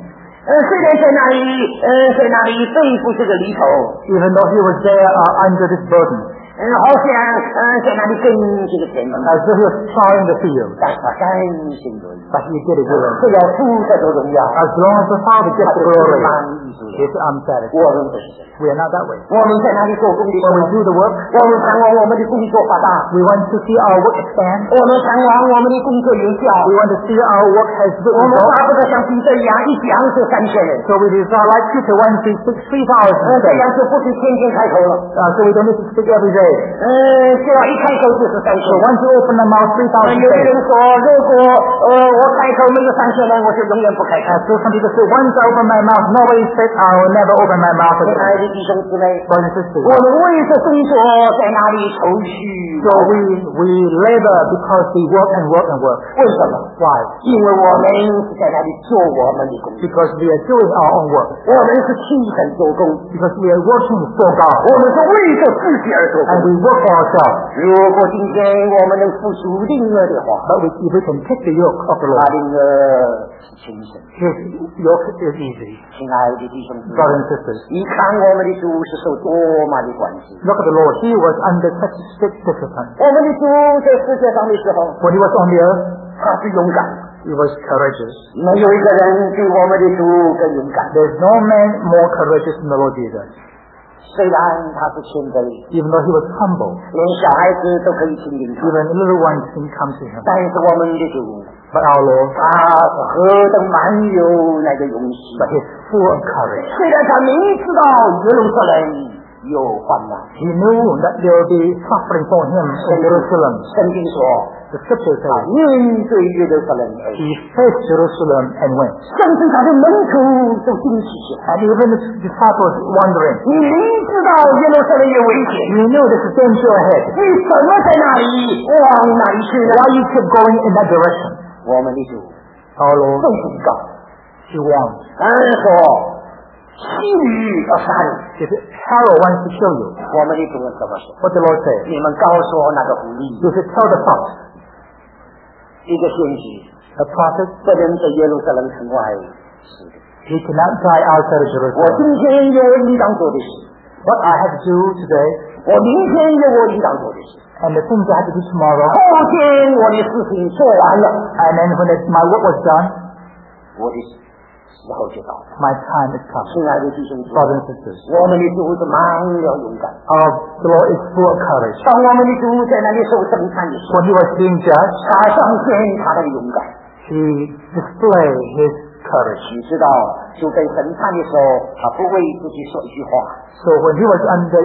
虽然在那里背负这个犁头 even though he was there under this burden, 好像在那里耕这个田地 as though he was plowing the field, 但他甘心乐意 but he did it willingly. 这要父得着荣耀 As long as the Father gets the 他 glory, 满意足了 it's unsatisfied. 我们不是这样 We are not that way. 我们在那里做工的时 When we 候 do the work, 我们盼望我们的工作发达 we want to see our work expand. 我们盼望我们的工作有效 We want to see our work has good 我们 results. 巴不得像彼得一样一讲就3000人 So we desire, like Peter, once he speaks 3,000 这样就不是天天开口了 so we don't need to speak every day. 只要一开口就是3000 So once you open the mouth, 3,000 有的人说如果我开口没有3000人我就永远不开口 So some people say, once I open my mouth, nobody said I will never open my mouth 亲 again. 爱的弟兄姊妹 Brothers and sisters, 我们为着工作在那里愁绪 so we labor because we work and work and work. 为什么 Why? 因为我们是在那里做我们的工作 Because we are doing our own work. 我们是替神做工 Because we are working for God. 我们是为着自己而做工 And we work for ourselves. 如果今天我们能付出灵儿的话 But if we can take the yoke of the 他 Lord, 灵儿是轻省 His yoke is easy. 亲爱的弟兄姊妹 Brothers and sisters, 你看我们的主是受多么的管制 look at the Lord. He was under such strict discipline. 我们的主在世界上的时候 When he was on the earth, 他是勇敢 he was courageous. 没有一个人比我们的主更勇敢 There's no man more courageous than the Lord Jesus. 虽然他是谦卑 Even though he was humble, 连小孩子都可以亲近他 even little ones can come to him. 但是我们的主 But our Lord, 他是何等满有那个勇气 but he's full of courage. 虽然他明知道耶路撒冷有患难 He knew that there would be suffering for him in Jerusalem. 圣经说 The scripture 他 says 面对耶路撒冷而 he faced Jerusalem and went. 甚至他的门徒都惊奇起来 And even the disciples wondering, 你明知道耶路撒冷有危险 you knew this is danger ahead. 你怎么在那里往哪里去呢 Why you keep going in that direction? 我们的主 Our Lord, 都警告 he warned. 说欺女要杀你 If Pharaoh wants to kill you, 我们的主人怎么说 what the Lord says, 你们告诉那个狐狸 you should tell the fox, 一个先知 a prophet, 不能在耶路撒冷城外死的 he cannot die outside of 我 Jerusalem. 今天有我应当做的事 What I have to do today, 我明天有我应当做的事 and the things I have to do tomorrow, 后天我的事情做完了 and then when my work was done, 我的时候就到了 my time is come. 亲爱的弟兄姊妹 Brothers and sisters, 我们的主是满了勇敢 the Lord is full of courage. 当我们的主在那里受审判的时候 When he was being judged, 他彰显他的勇敢 he displayed his courage. 你知道就在审判的时候他不为自己说一句话 So when he was under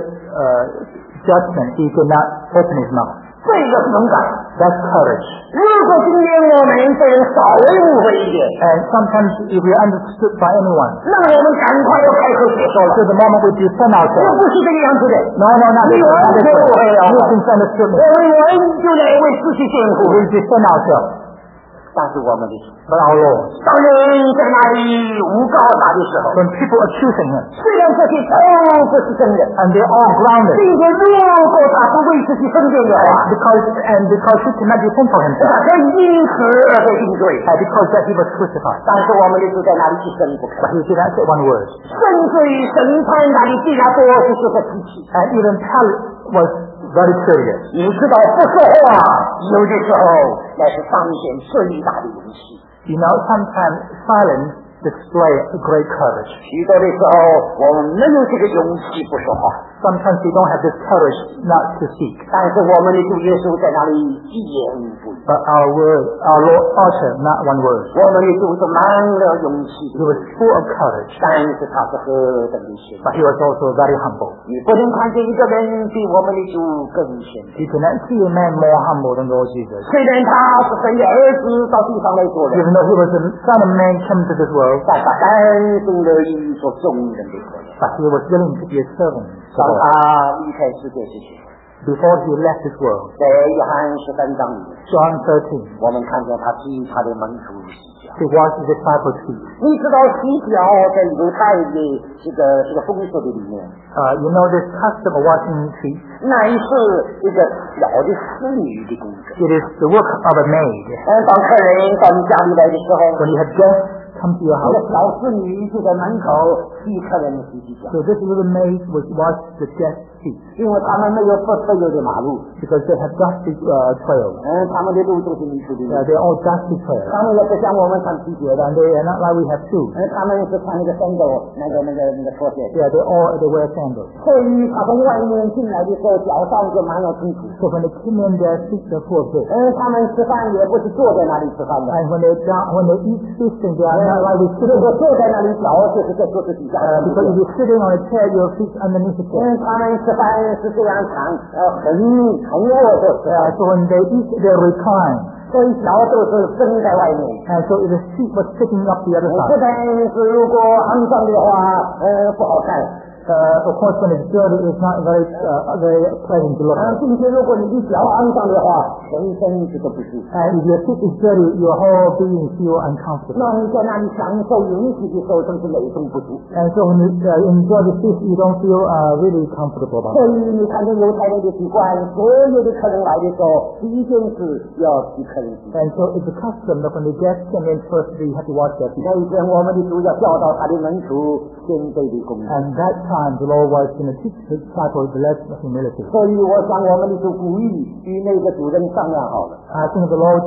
judgment, he could not open his mouth. 这个是勇敢 That's courage. 如果今天我们被人稍微误会一点 And sometimes if we are understood by anyone, 那我们赶快要开口解说了 so the moment we defend 不 ourselves, 是这个样子的 no, not this way, not this way. You 我 misunderstood me. 们就来为自己辩护 We defend ourselves. 但是我们的主 But our Lord, 当人在那里诬告他的时候 when people accusing him, 虽然这些都不是真的 and they're all grounded, 并且如果他不为自己分辨的话 because he cannot defend for 他 himself, 可以因此而被定罪 because that he was crucified. 但是我们的主在那里一声不吭 But he did not say one word. 甚至于审判那里比他多就是个机器 And even Pilate was very curious. 你知道不说话有的时候那是彰显最大的勇气 You know, sometimes silence display great courage. 许多的时候我们没有这个勇气不说话 Sometimes we don't have this courage not to speak. 但是我们的主耶稣在那里一言不语 But our Lord uttered not one word. 我们的主是满了勇气 He was full of courage, 但是他是何等的谦 but he was also very humble. 你不能看见一个人比我们的主更谦 You cannot see a man more humble than Lord Jesus. 虽然他是神的儿子到地上来做人 Even though he was the Son of Man came to this world, 但他甘心乐意做众人的仆人 but he was willing to be a servant to 当 God. 他离开世界之前 Before he left this world, 在约翰13章里面 John 13, 我们看见他替他的门徒洗脚 he washed his disciples' feet. 你知道洗脚在犹太的这个风俗的里面 You know this custom of washing feet? 那是一个小的侍女的工作 It is the work of a maid. 当客人到你家里来的时候 When you have guests come to your 这个 house. 小侍女就在门口替客人洗洗脚， So this little maid would wash the guest's feet 因为他们没有不自由的马路， because they have dusty trails. 他们的路都是泥土的路， They're all dusty trails. 他们也不像我们穿皮鞋的， And they are not like we have shoes. 他们是穿那个sandal，那个拖鞋， Yeah, they wear sandals. 所以他从外面进来的时候，脚上就满了尘土。 So when they came in, their feet are full of dirt. 他们吃饭也不是坐在那里吃饭的， And when they eat feasting, they are not like we 如 sit. 果坐在那里，脚就是在桌子底下。 Because if you're sitting on a chair, your feet underneath the chair. 他们吃饭是这样躺，很卧的吃， So when they eat, they recline. 所以脚都是伸在外面。 And so the feet was sticking up the other 不 side. 但是如果肮脏的话，不好看。 Of course, when it's dirty, it's not very pleasant to look at. 并且如果你的脚肮脏的话，全身这个不舒服。 And if your feet is dirty, your whole being feel uncomfortable. 那你在那里享受饮食的时候，真是美中不足。 And so when you enjoy the feast, you don't feel really comfortable about 所 it. 以你看见犹太人的习惯，所有的客人来的时候，第一件事要替客人洗。 And so it's a custom that when the guests come in first, they have to wash their feet. 那一天我们的主要教导他的门徒谦卑的功能。 And that time, the Lord was going to teach his disciples the lesson of humility. 所以我想我们的主故意与那个主人商量好了。 I think the Lord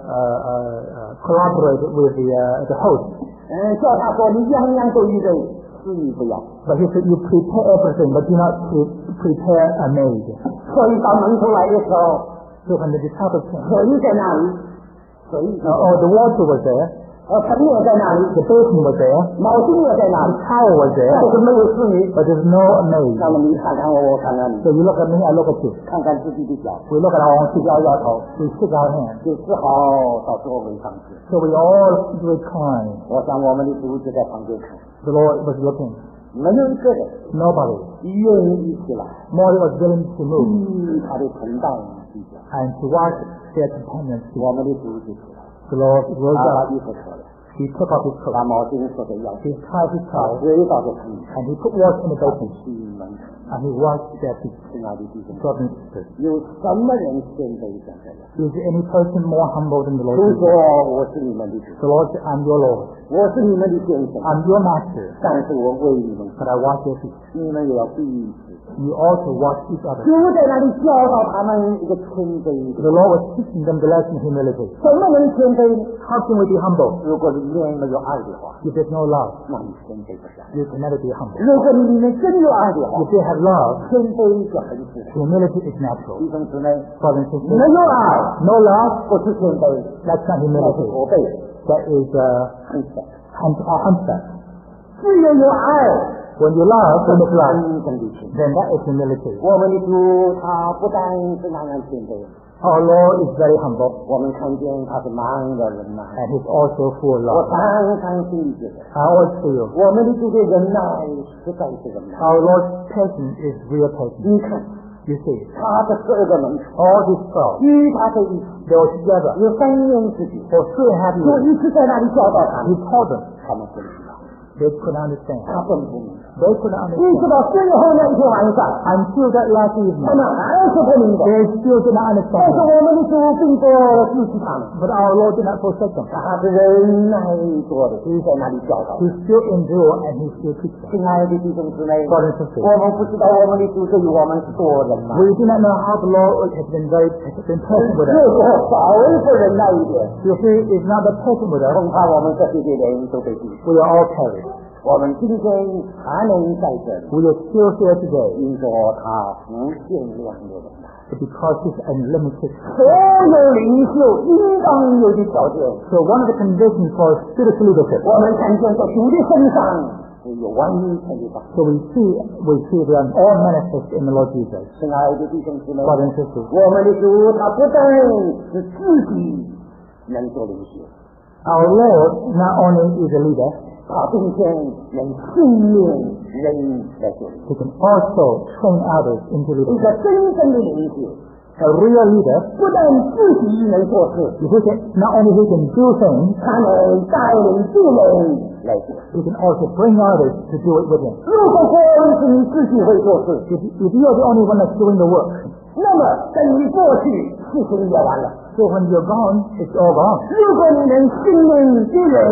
collaborated with the host. 叫他说你样样都预备，是你不要。 But he said, you prepare everything, but do not prepare a maid. 所以当门徒来的时候， So when the disciples came, 水在那里，水， the water was there, 盆也在那里， the basin was there, 毛巾也在那 the 里， towel was 但 there, 是没有侍女。 but there's no maid. 那么你看看我，我看看你， So you look at me, I look at you. 看看自己的脚， We look at our own feet, 摇摇头， we stick our hands. 就只好到座位上去。 So we all recline. 我想我们的主就在旁边看， The Lord was looking. 没有一个人 Nobody. 愿意起来， Nobody was willing to move 他的同伴洗脚。 and to wash their companions' feet. 我们的主就起来， The Lord rose 他把 up. 衣服脱了， He took off his 把 coat. 毛巾锁在腰 He 间， tied his 把 towel 水倒在盆里， and he put water in the basin 去门口。 and he washed their feet. 亲爱的弟兄， Brothers and sisters, 有什么人谦卑像这样？ is there any person more humble than the Lord 主 Jesus? 说我是你们的主， The Lord said, I'm your Lord. 我是你们的先生， I'm your master, 但是我为你们， but I wash your feet. 你们也要彼此。 You also wash each other. 主在那里教导他们一个谦卑的。 The Lord was teaching them the lesson of humility. 怎么能谦卑？ How can we be humble 如果里面没有爱的话， if there's no love? 那你谦卑不下来。 You can never be humble. 如果你里面真有爱的话， If they have love, 谦卑就很自然。 humility is natural. 弟兄姊妹， Brothers and 没 sisters, 有爱 no love, 不是谦卑， that's not 那是 humility. 驼背， That is 很小。 hunchback. 只有有爱， When you love, when it's love, 真正的谦卑。 then that is humility. 我们的主他不但是那样谦卑， Our Lord is very humble, 我们看见他是满了忍耐。 and He's also full of 我 love. 常常心里觉得， I always feel 我们的主的忍耐实在是忍耐。 our Lord's patience is real patience. 你看 You see, 他的12个门徒， all these 12, 与他在一起， they were together 有3年之久， for 3.5 就 years. 一直在那里教导他 He 们， taught them. 他们不知道， They couldn't understand. 他们不明白。 They couldn't 一直 understand. 到最后那一天晚上， Until that last 他 evening, 们还是不明白。 they still did not 但是 understand. 我们的主并不丢弃他们， But our Lord did not forsake them. 他是忍耐多的，就在那里教导。 He still endure and He still teaches them. 亲爱的弟兄姊妹， Brothers and sisters, 我们不知道我们的主对于我们是多忍耐， we do not know how the Lord has been patient with 有 us. 时候稍微不忍耐一点， You see, He's not that patient with us. 恐怕我们这些的人都被敌。 We are all carried. 我们今天还能在这里， We are still here today 因着他无限量的忍耐。 because He's unlimited. 所有领袖应当有的条件， So one of the conditions for spiritual leadership, 我们看见在主的身上是有完全的帮助。 so we see them all manifest in the Lord Jesus. 亲爱的弟兄姊妹， Brothers and sisters, 我们的主他不但是自己能做领袖， our Lord not only is a leader, 他并且能训练人来做领袖。 He can also train others into 一 leadership. 个真正的领袖， A real leader, 不但自己能做事， if he can, not only he can do things, 他能带领别人来做。 he can also bring others to do it with him. 如果光是你自己会做事， If you are the only one that's doing the work, 那么等你过去，事情也完了。 so when you're gone, it's all gone. 如果你能训练别人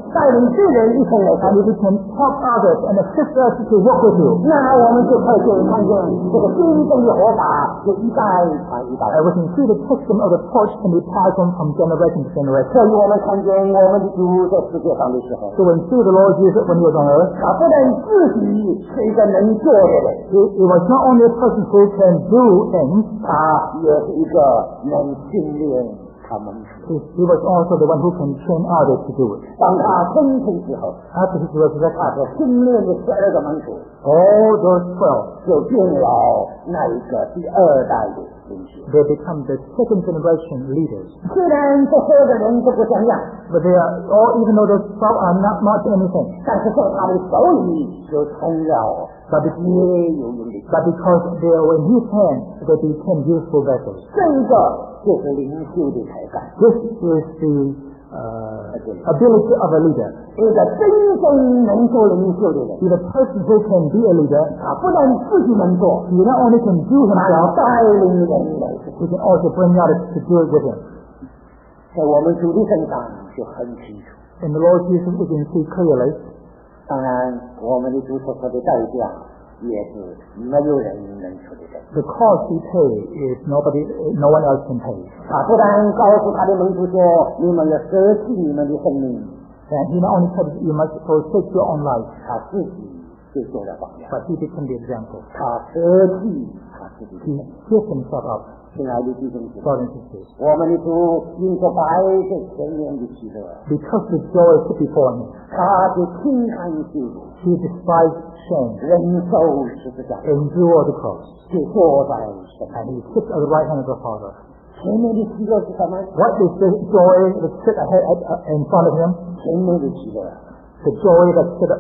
带领罪人一同来 and if you can help others and assist us to work with you, 那我们就可以看见这个真正的活法就一代传一代。 we can see the testimony of the torch can be passed on from generation to generation. 所以我们看见我们的主在世界上的时候， So when you see the Lord Jesus when he was on earth, 他不但自己是一个能做的人， he was not only a person who can do things, 他也是一个能训练他们。 he was also the one who can train others to do it. 当他升天之后， After his resurrection, 他所训练的12个门徒， all those 12, 就变了那一个第二代的领袖。 they become the second generation leaders. 虽然这12个人都不像样， But they are all, even though those 12 are not much anything, 但是在他的手里就充了也有用的。 but because they are in his hand, they became useful vessels. 这一个就是领袖的才干。 This is the ability of a leader. 一个真正能做领袖的人， If a person who can be a leader, 他不但自己能做， he not only can do 还要 himself, 带领人来做。 he can also bring others to do it with him. 在我们主的身上就很清楚。 In the Lord Jesus, we can see clearly, 当然，我们的主所付的代价也是没有人能出的代价。 the cost he paid is no one else can pay. 他不但告诉他的门徒说：“你们要舍弃你们的生命。” And he not only said you must forsake your own life, 他自己就做了榜样， but he became the example. 他舍弃他自己的 He 生命。 gave himself up. 亲爱的弟兄姊妹， Brothers and sisters, 我们的主因着摆在前面的喜乐， because the joy put before him, 他就轻看羞辱， he despised shame, 忍受十字架， endured the cross, 就坐在神 and he sits at the right hand of the Father. 前面的喜乐是什么？ What is the joy that sits in front of him? 前面的喜乐 The joy that sits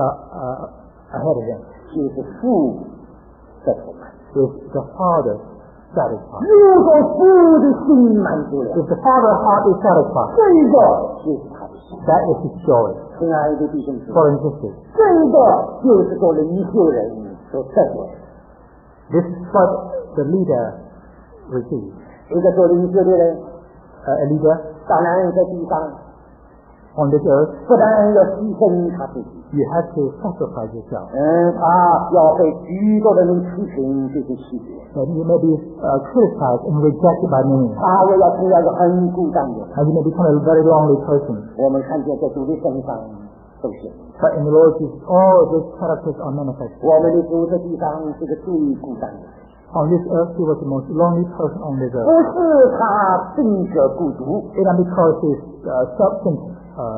ahead of him 就是父的充满。 is the Father's satisfied. 如果父的心满足了， If the Father's heart is satisfied, 这一个就是他的心。 that is his joy. 亲爱的弟兄姊妹， Brothers and sisters, 这一个就是做领袖人所得的。 this is what the leader receives. 一个做领袖的人， A leader 当然在地上 on this earth, 不但要牺牲他自己， you have to sacrifice yourself. 他要被许多的人批评，这些区别， And you may be criticized and rejected by many. 他也要成为一个很孤单的人。 And you may become a very lonely person. 我们看见在主的身上都是， But in the Lord Jesus, all these characters are manifested. 我们的主在地上是个最孤单的人， On this earth, he was the most lonely person on this 不 earth. 是他性格孤独， It not because he's self-centered.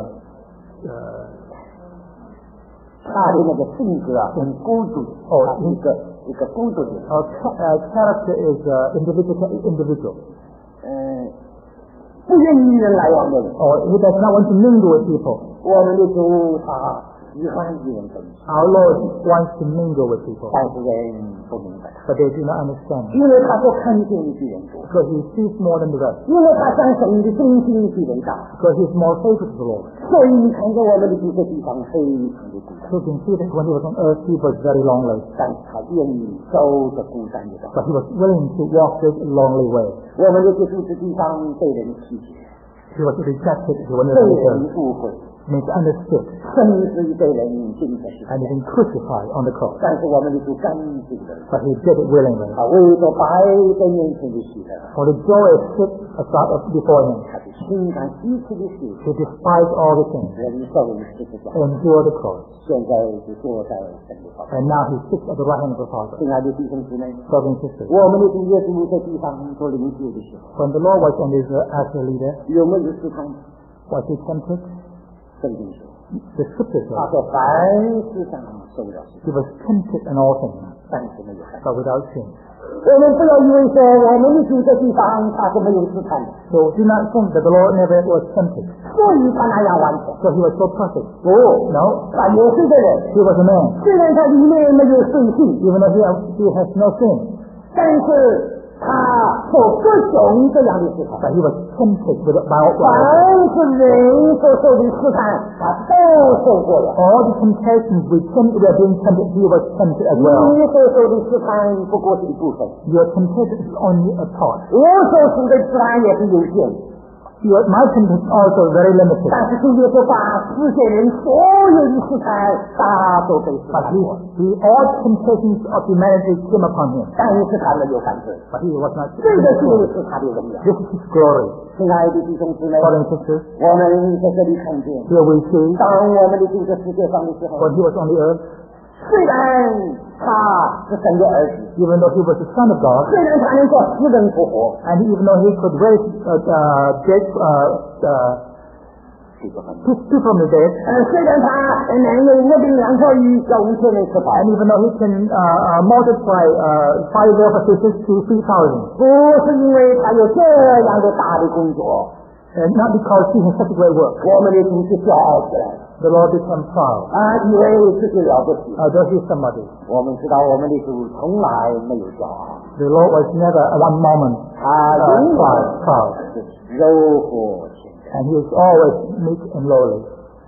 他的那个性格啊很孤独，他是一个孤独的人。 Character is individual. 不愿意与人来往的人。 Or he does not want to mingle with people. 我们的主他喜欢与人分享， Our Lord wants to mingle with people. 但是人不明白他， But they do not understand. 因为他所看见的比人多， Because he sees more than the rest. 因为他相信的真心比人大， Because he's more faithful to the Lord. 所以你看见我们的主在地上非常的孤单， So you can see that when he was on earth, he was very lonely. 但是他愿意走着孤单的道。 But he was willing to walk this lonely way. 我们的主在地上被人拒绝， He was rejected when he 被 was on 人 earth. 误会， Misunderstood. 甚至于被人钉在石头 And 上。 even crucified on the cross. 但是我们的主甘心的， But he did it willingly. 他为着摆在面前的喜乐， For the joy set aside before him. 他就轻看一切的事， He despised all the things. 忍受十字架。 Endured the cross. 现在就坐在神的旁边。 And now he sits at the right hand of the Father. 亲爱的弟兄姊妹， Brothers and sisters. 我们的主耶稣在地上做领袖的时候， When the Lord was on this earth as a leader, 有没有试探？ was he tempted? 圣经说， The scriptures 他 say 在凡事上受了试 he was tempted in all things, 但是没有害。 but without sin. 我们不要以为说我们的主在地上他是没有试探的， So do not think that the Lord never was tempted. 所以他那样完成。 So he was so perfect. 不， No, 他也是个人， he was a man. 虽然他里面没有罪性， Even though he has no sin, 但是他受各种各样的试探。 but he was tempted by all 凡是人所受的试探，他都受过了。 the temptations we are being tempted, he was tempted as well. 你所受的试探不过是一部分， Your temptation is only a part. 我所受的试探也是有限的。 My tent is also very limited. 但是主耶稣把世界人所有的试探大都给试探过。 All temptations of humanity came upon him. 但是他没有犯罪。 But he was not. 这个就是他的荣耀。 This is his glory. 亲爱的弟兄姊妹， Brothers and sisters, 我们在这里看见， here we see 当我们的主在世界上的时候， when he was on the earth, 虽然他是神的儿子， even though he was the Son of God, 虽然他能够死人复活， and even though he could raise dead people from the dead, 虽然他能有5饼2条鱼叫5000人吃饱， and even though he can multiply 5 loaves of fishes to 3,000, 不是因为他有这样的大的工作， and not because he has such a great work, 我们的主是骄傲起来 the Lord became proud. 以为自己了不起。 Though he is somebody, 我们知道我们的主从来没有骄傲， the Lord was never at one moment 他永远 proud, 是柔和谦卑。 and he is always meek and lowly.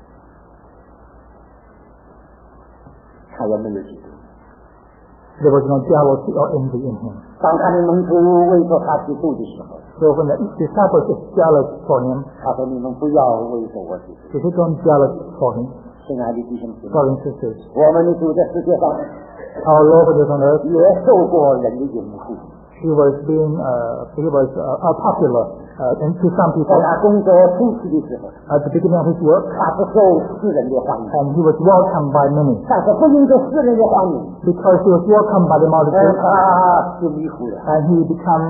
他也没有嫉妒。 There was no jealousy or envy in him. 当他的门徒为着他嫉妒的时候， So when the disciples were jealous for him, 他说：“你们不要为着我嫉妒。 they don't jealous for him. ” 亲爱的弟兄姊妹， Brothers and sisters, 我们的主在世界上 our Lord was on earth. 也受过人的拥护， He was popular and to some 在 people 他工作初期的时候， at the beginning of his work, 他是受世人的欢迎， and he was welcomed by many. 但是不因着世人的欢迎， Because he was welcomed by the multitude, 他就迷糊了。 and he became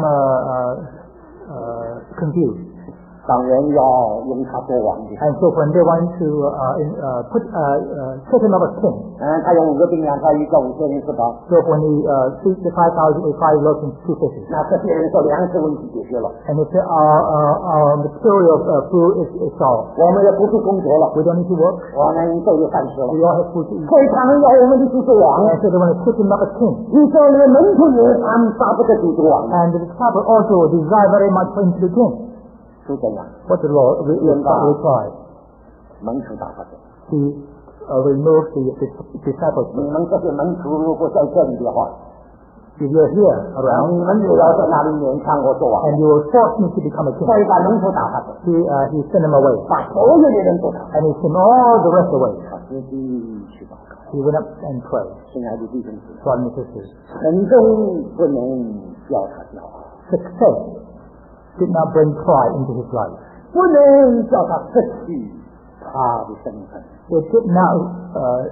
confused. 当人要用他做王的， And so when they want to set him up as king, 他用5饼2条鱼叫5000人吃饱， so when he feeds the 5,000 with 5 loaves and 2 fishes, 那这些人说粮食问题解决了， and they say our material food is solved. 我们也不必工作了， We don't need to work. 我们都有饭吃了。 We all have food to eat. 所以他们要我们的主做王， And so they want to put him up as king. 以色列门徒也他们巴不得主做王， And the disciples also desire very much for him to be king. 就这样， What the Lord replied. 门徒打发走。 He removed the disciples. 你们这些门徒如果在这里的话， If you're here around, 你们就要在那里勉强我做王， and you will force me to become a king. 所以把门徒打发走， He sent them away. 把所有的人都打发， And he sent all the rest away. 他自己去祷告。 He went up and prayed. 亲爱的弟兄姊妹， Brothers and sisters, 成功不能叫他骄傲， success did not bring pride into his life. 不能叫他失去他的身份。 It did not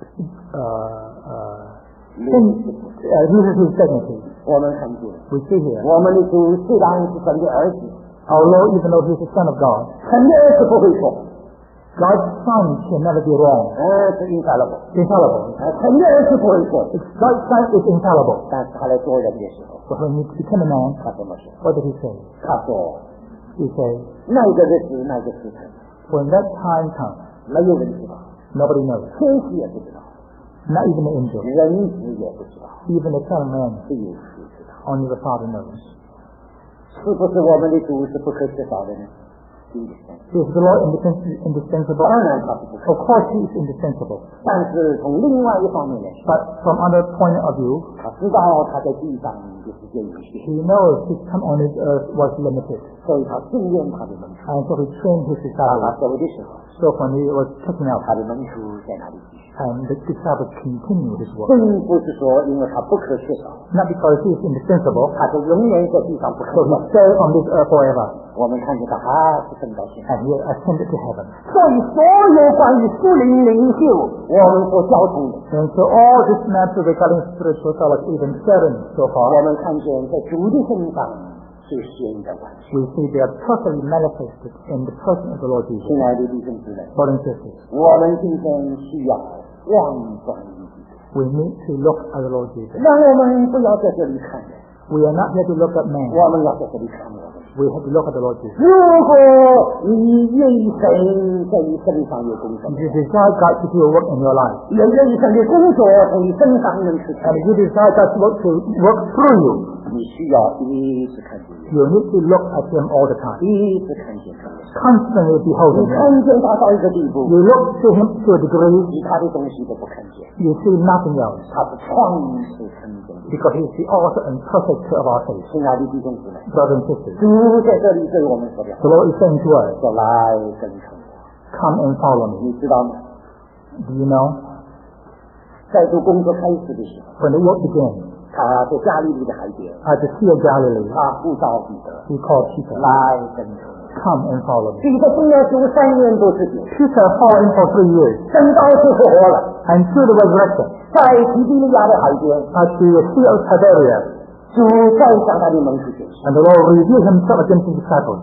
lose his dignity. 我们看见， We see here, 我们的主虽然是神的儿子， our Lord, even though he is the Son of God, 神的儿子不会错， God's Son can never be wrong. 是 infallible， Infallible. 神的儿子不会错， God's Son is infallible. 但是他来做人的时候， But when he became a man, 他怎么说？ what did he say? 他说 He said, 那个日子那个时辰， when that time comes, 没有人知道， nobody knows. 天使也不知道， Not even the angel. 人子也不知道， Even the Son of Man. 只有父知道。 Only the Father knows. 是不是我们的主是不可缺少的呢？ Is the Lord indispensable? 当然他是不可， Of course he is indispensable. 但是从另外一方面来说， But from other point of view, 他知道他在地上的时间有限， he knows his time on this earth was limited. 所以他训练他的门徒。 And so he trained his 当他 disciples. 走的时候， So when he was taken out, 他的门徒在那里继续， and the disciples continued his work. 并不是说因为他不可缺少， Not because he is indispensable, 他就永远在地上不可 so he 少。 stayed on this earth forever. 我们看见他是升到现在， And he ascended to heaven. 所以所有关于属灵领袖，我们所交通的， And so all this matter regarding spiritual fellows, even seven so 我 far, 们看见在主的身上是显的关系。 we see they are perfectly manifested in the person of the Lord Jesus. 亲爱的弟兄姊妹， Brothers and sisters, 我们今天需要望转于基督， we need to look at the Lord Jesus. 让我们不要在这里看人， We are not here to look at man. 我们要在这里看我们。 We have to look at the Lord Jesus. 如果你愿意神在你身上有工作， If you desire God to do a work in your life, 也愿意神的工作从你身上能实 and 现， if you desire God to work through you, 你需要一直看见耶稣， You need to look at him all the time. 一直看见他。 Constantly 你 beholding 看 him. 见他到一个地步， You look to him to a degree, 其他的东西都不看见。 you see nothing else. 他是创始成终的。 Because he's the author and perfecter of our faith. 亲爱的弟兄姊妹， Brothers and sisters, 主在这里对我们说的， the Lord is saying to us, 说来跟从我。 come and follow me. 你知道吗？ Do you know? 在做工作开始的时候， When the work began, 他在加利利的海边， at the Sea of Galilee, 他呼召彼得 he called Peter, 来跟从我。 come and follow me. 彼得信耶稣3年多之久， Peter followed him for 3 years, 真到是复活了， and through the resurrection, 在提比利亚的海边， at the Sea of Tiberias, 主再向他的门徒显现， and the Lord revealed himself against his disciples.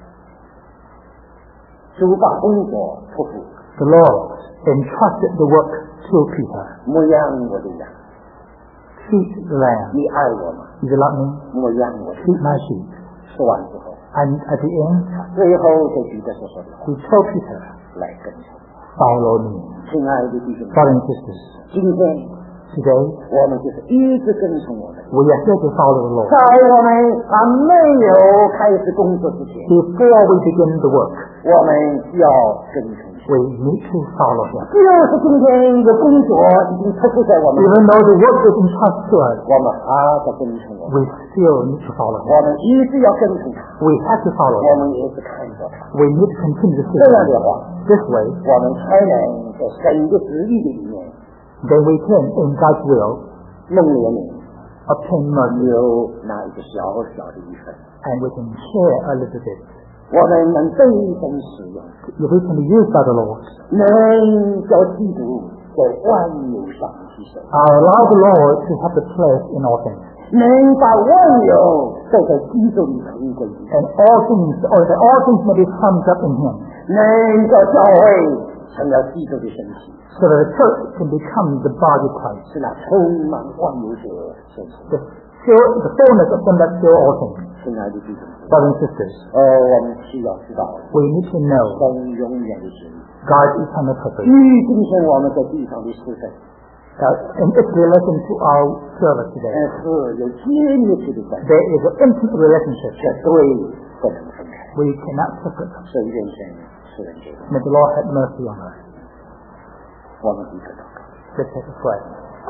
主把工作托付， The Lord entrusted the work to Peter. 牧养我的羊， Feed the lamb. 你爱我吗？ Do you love me? 牧养我的 Feed 羊。 my sheep. 说完之后， And at the end, 最后对彼得所说的话， he told Peter, 来跟从我。 follow me. 亲爱的弟兄们， Brothers and sisters, 今天 today 我们就是一直跟从我们。 we are here to follow the Lord. 在我们还没有开始工作之前， Before we begin the work, 我们需要跟从神。 we need to follow him. 就是今天的工作已经托付在我们， Even though the work is entrusted to us, 我们还在跟从我们， we still need to follow him. 我们一直要跟从他， We have to follow 我 him. 们也是看着他。 We need to continue to see 这样 him. 的话， This way, 我们才能在神的旨意的里面 then we can, in God's will, 弄怜悯， obtain mercy, 有那一个小小的一份， and we can share a little bit. 我们能被神使用， If we can be used by the Lord, 能叫基督在万有上提升， allow the Lord to have the place in all things. 能把万有都在基督里成归， And all things, or that all things may be summed up in him, 能叫教会成了基督的身体， so that the church can become the body of Christ. 是那充满万有者所成。 The fullness of them that fill all things. 亲爱的弟兄， Brothers and sisters, 我们需要知道 we need to know 神永远的旨意， God's eternal purpose. 与今天我们在地上的侍奉， In its relation to our service today, 是有紧密的关系， there is an intimate relationship. 绝对不能分开。 We cannot separate them. 神愿神是人给的， May the Lord have mercy on us. 我们一个祷告。 Let's take a pray.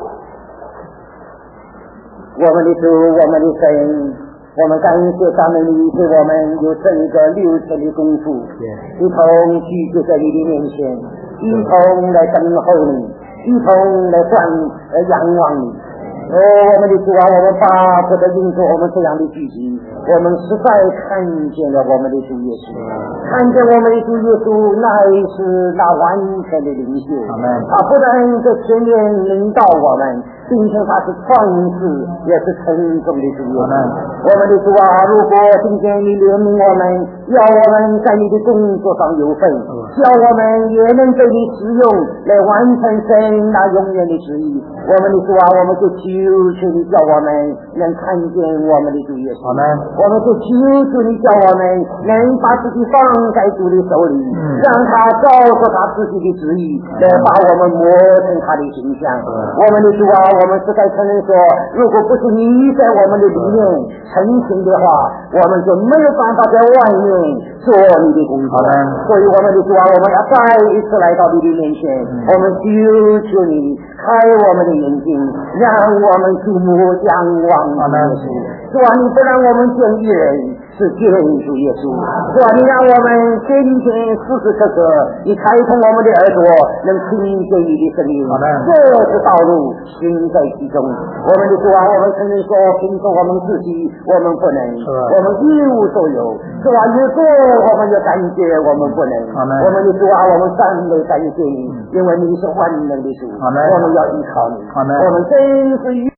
我们的主，我们的神，我们感谢赞美你，给我们有这一个6天的功夫， Yes. 一同聚集在你的面前，一同来等候你，一同来仰望你。我们的主啊，我们巴不得应做我们这样的聚集，我们实在看见了我们的主耶稣，看见我们的主耶稣乃是那完全的领袖， Amen. 他不但在前面领导我们，并且他是创始也是成功的主耶稣。 Amen. 我们的主啊，如果今天你怜悯我们，要我们在你的工作上有份，叫我们也能被你使用来完成神那永远的旨意。我们的主啊，我们就求求你叫我们能看见我们的主耶稣。 Amen. 我们就求求你叫我们能把自己放在主的手里，让他照着他自己的旨意来把我们磨成他的形象。我们的主啊，我们实在承认说，如果不是你在我们的里面成型的话，我们就没有办法在外面做你的工作。所以我们的主啊，我们要再一次来到你的面前，我们求求你开我们的眼睛，让我们注目仰望主耶稣。主啊，你不让我们见一人，是见主耶稣。主啊，你让我们天天时时刻刻，你开通我们的耳朵，能听见你的声音。这是道路，行在其中。我们的主啊，我们承认说，凭着我们自己，我们不能，我们一无所有。主啊，越做我们就感觉我们不能。我们的主啊，我们赞美感谢你，因为你是万能的主，我们要依靠你。我们真是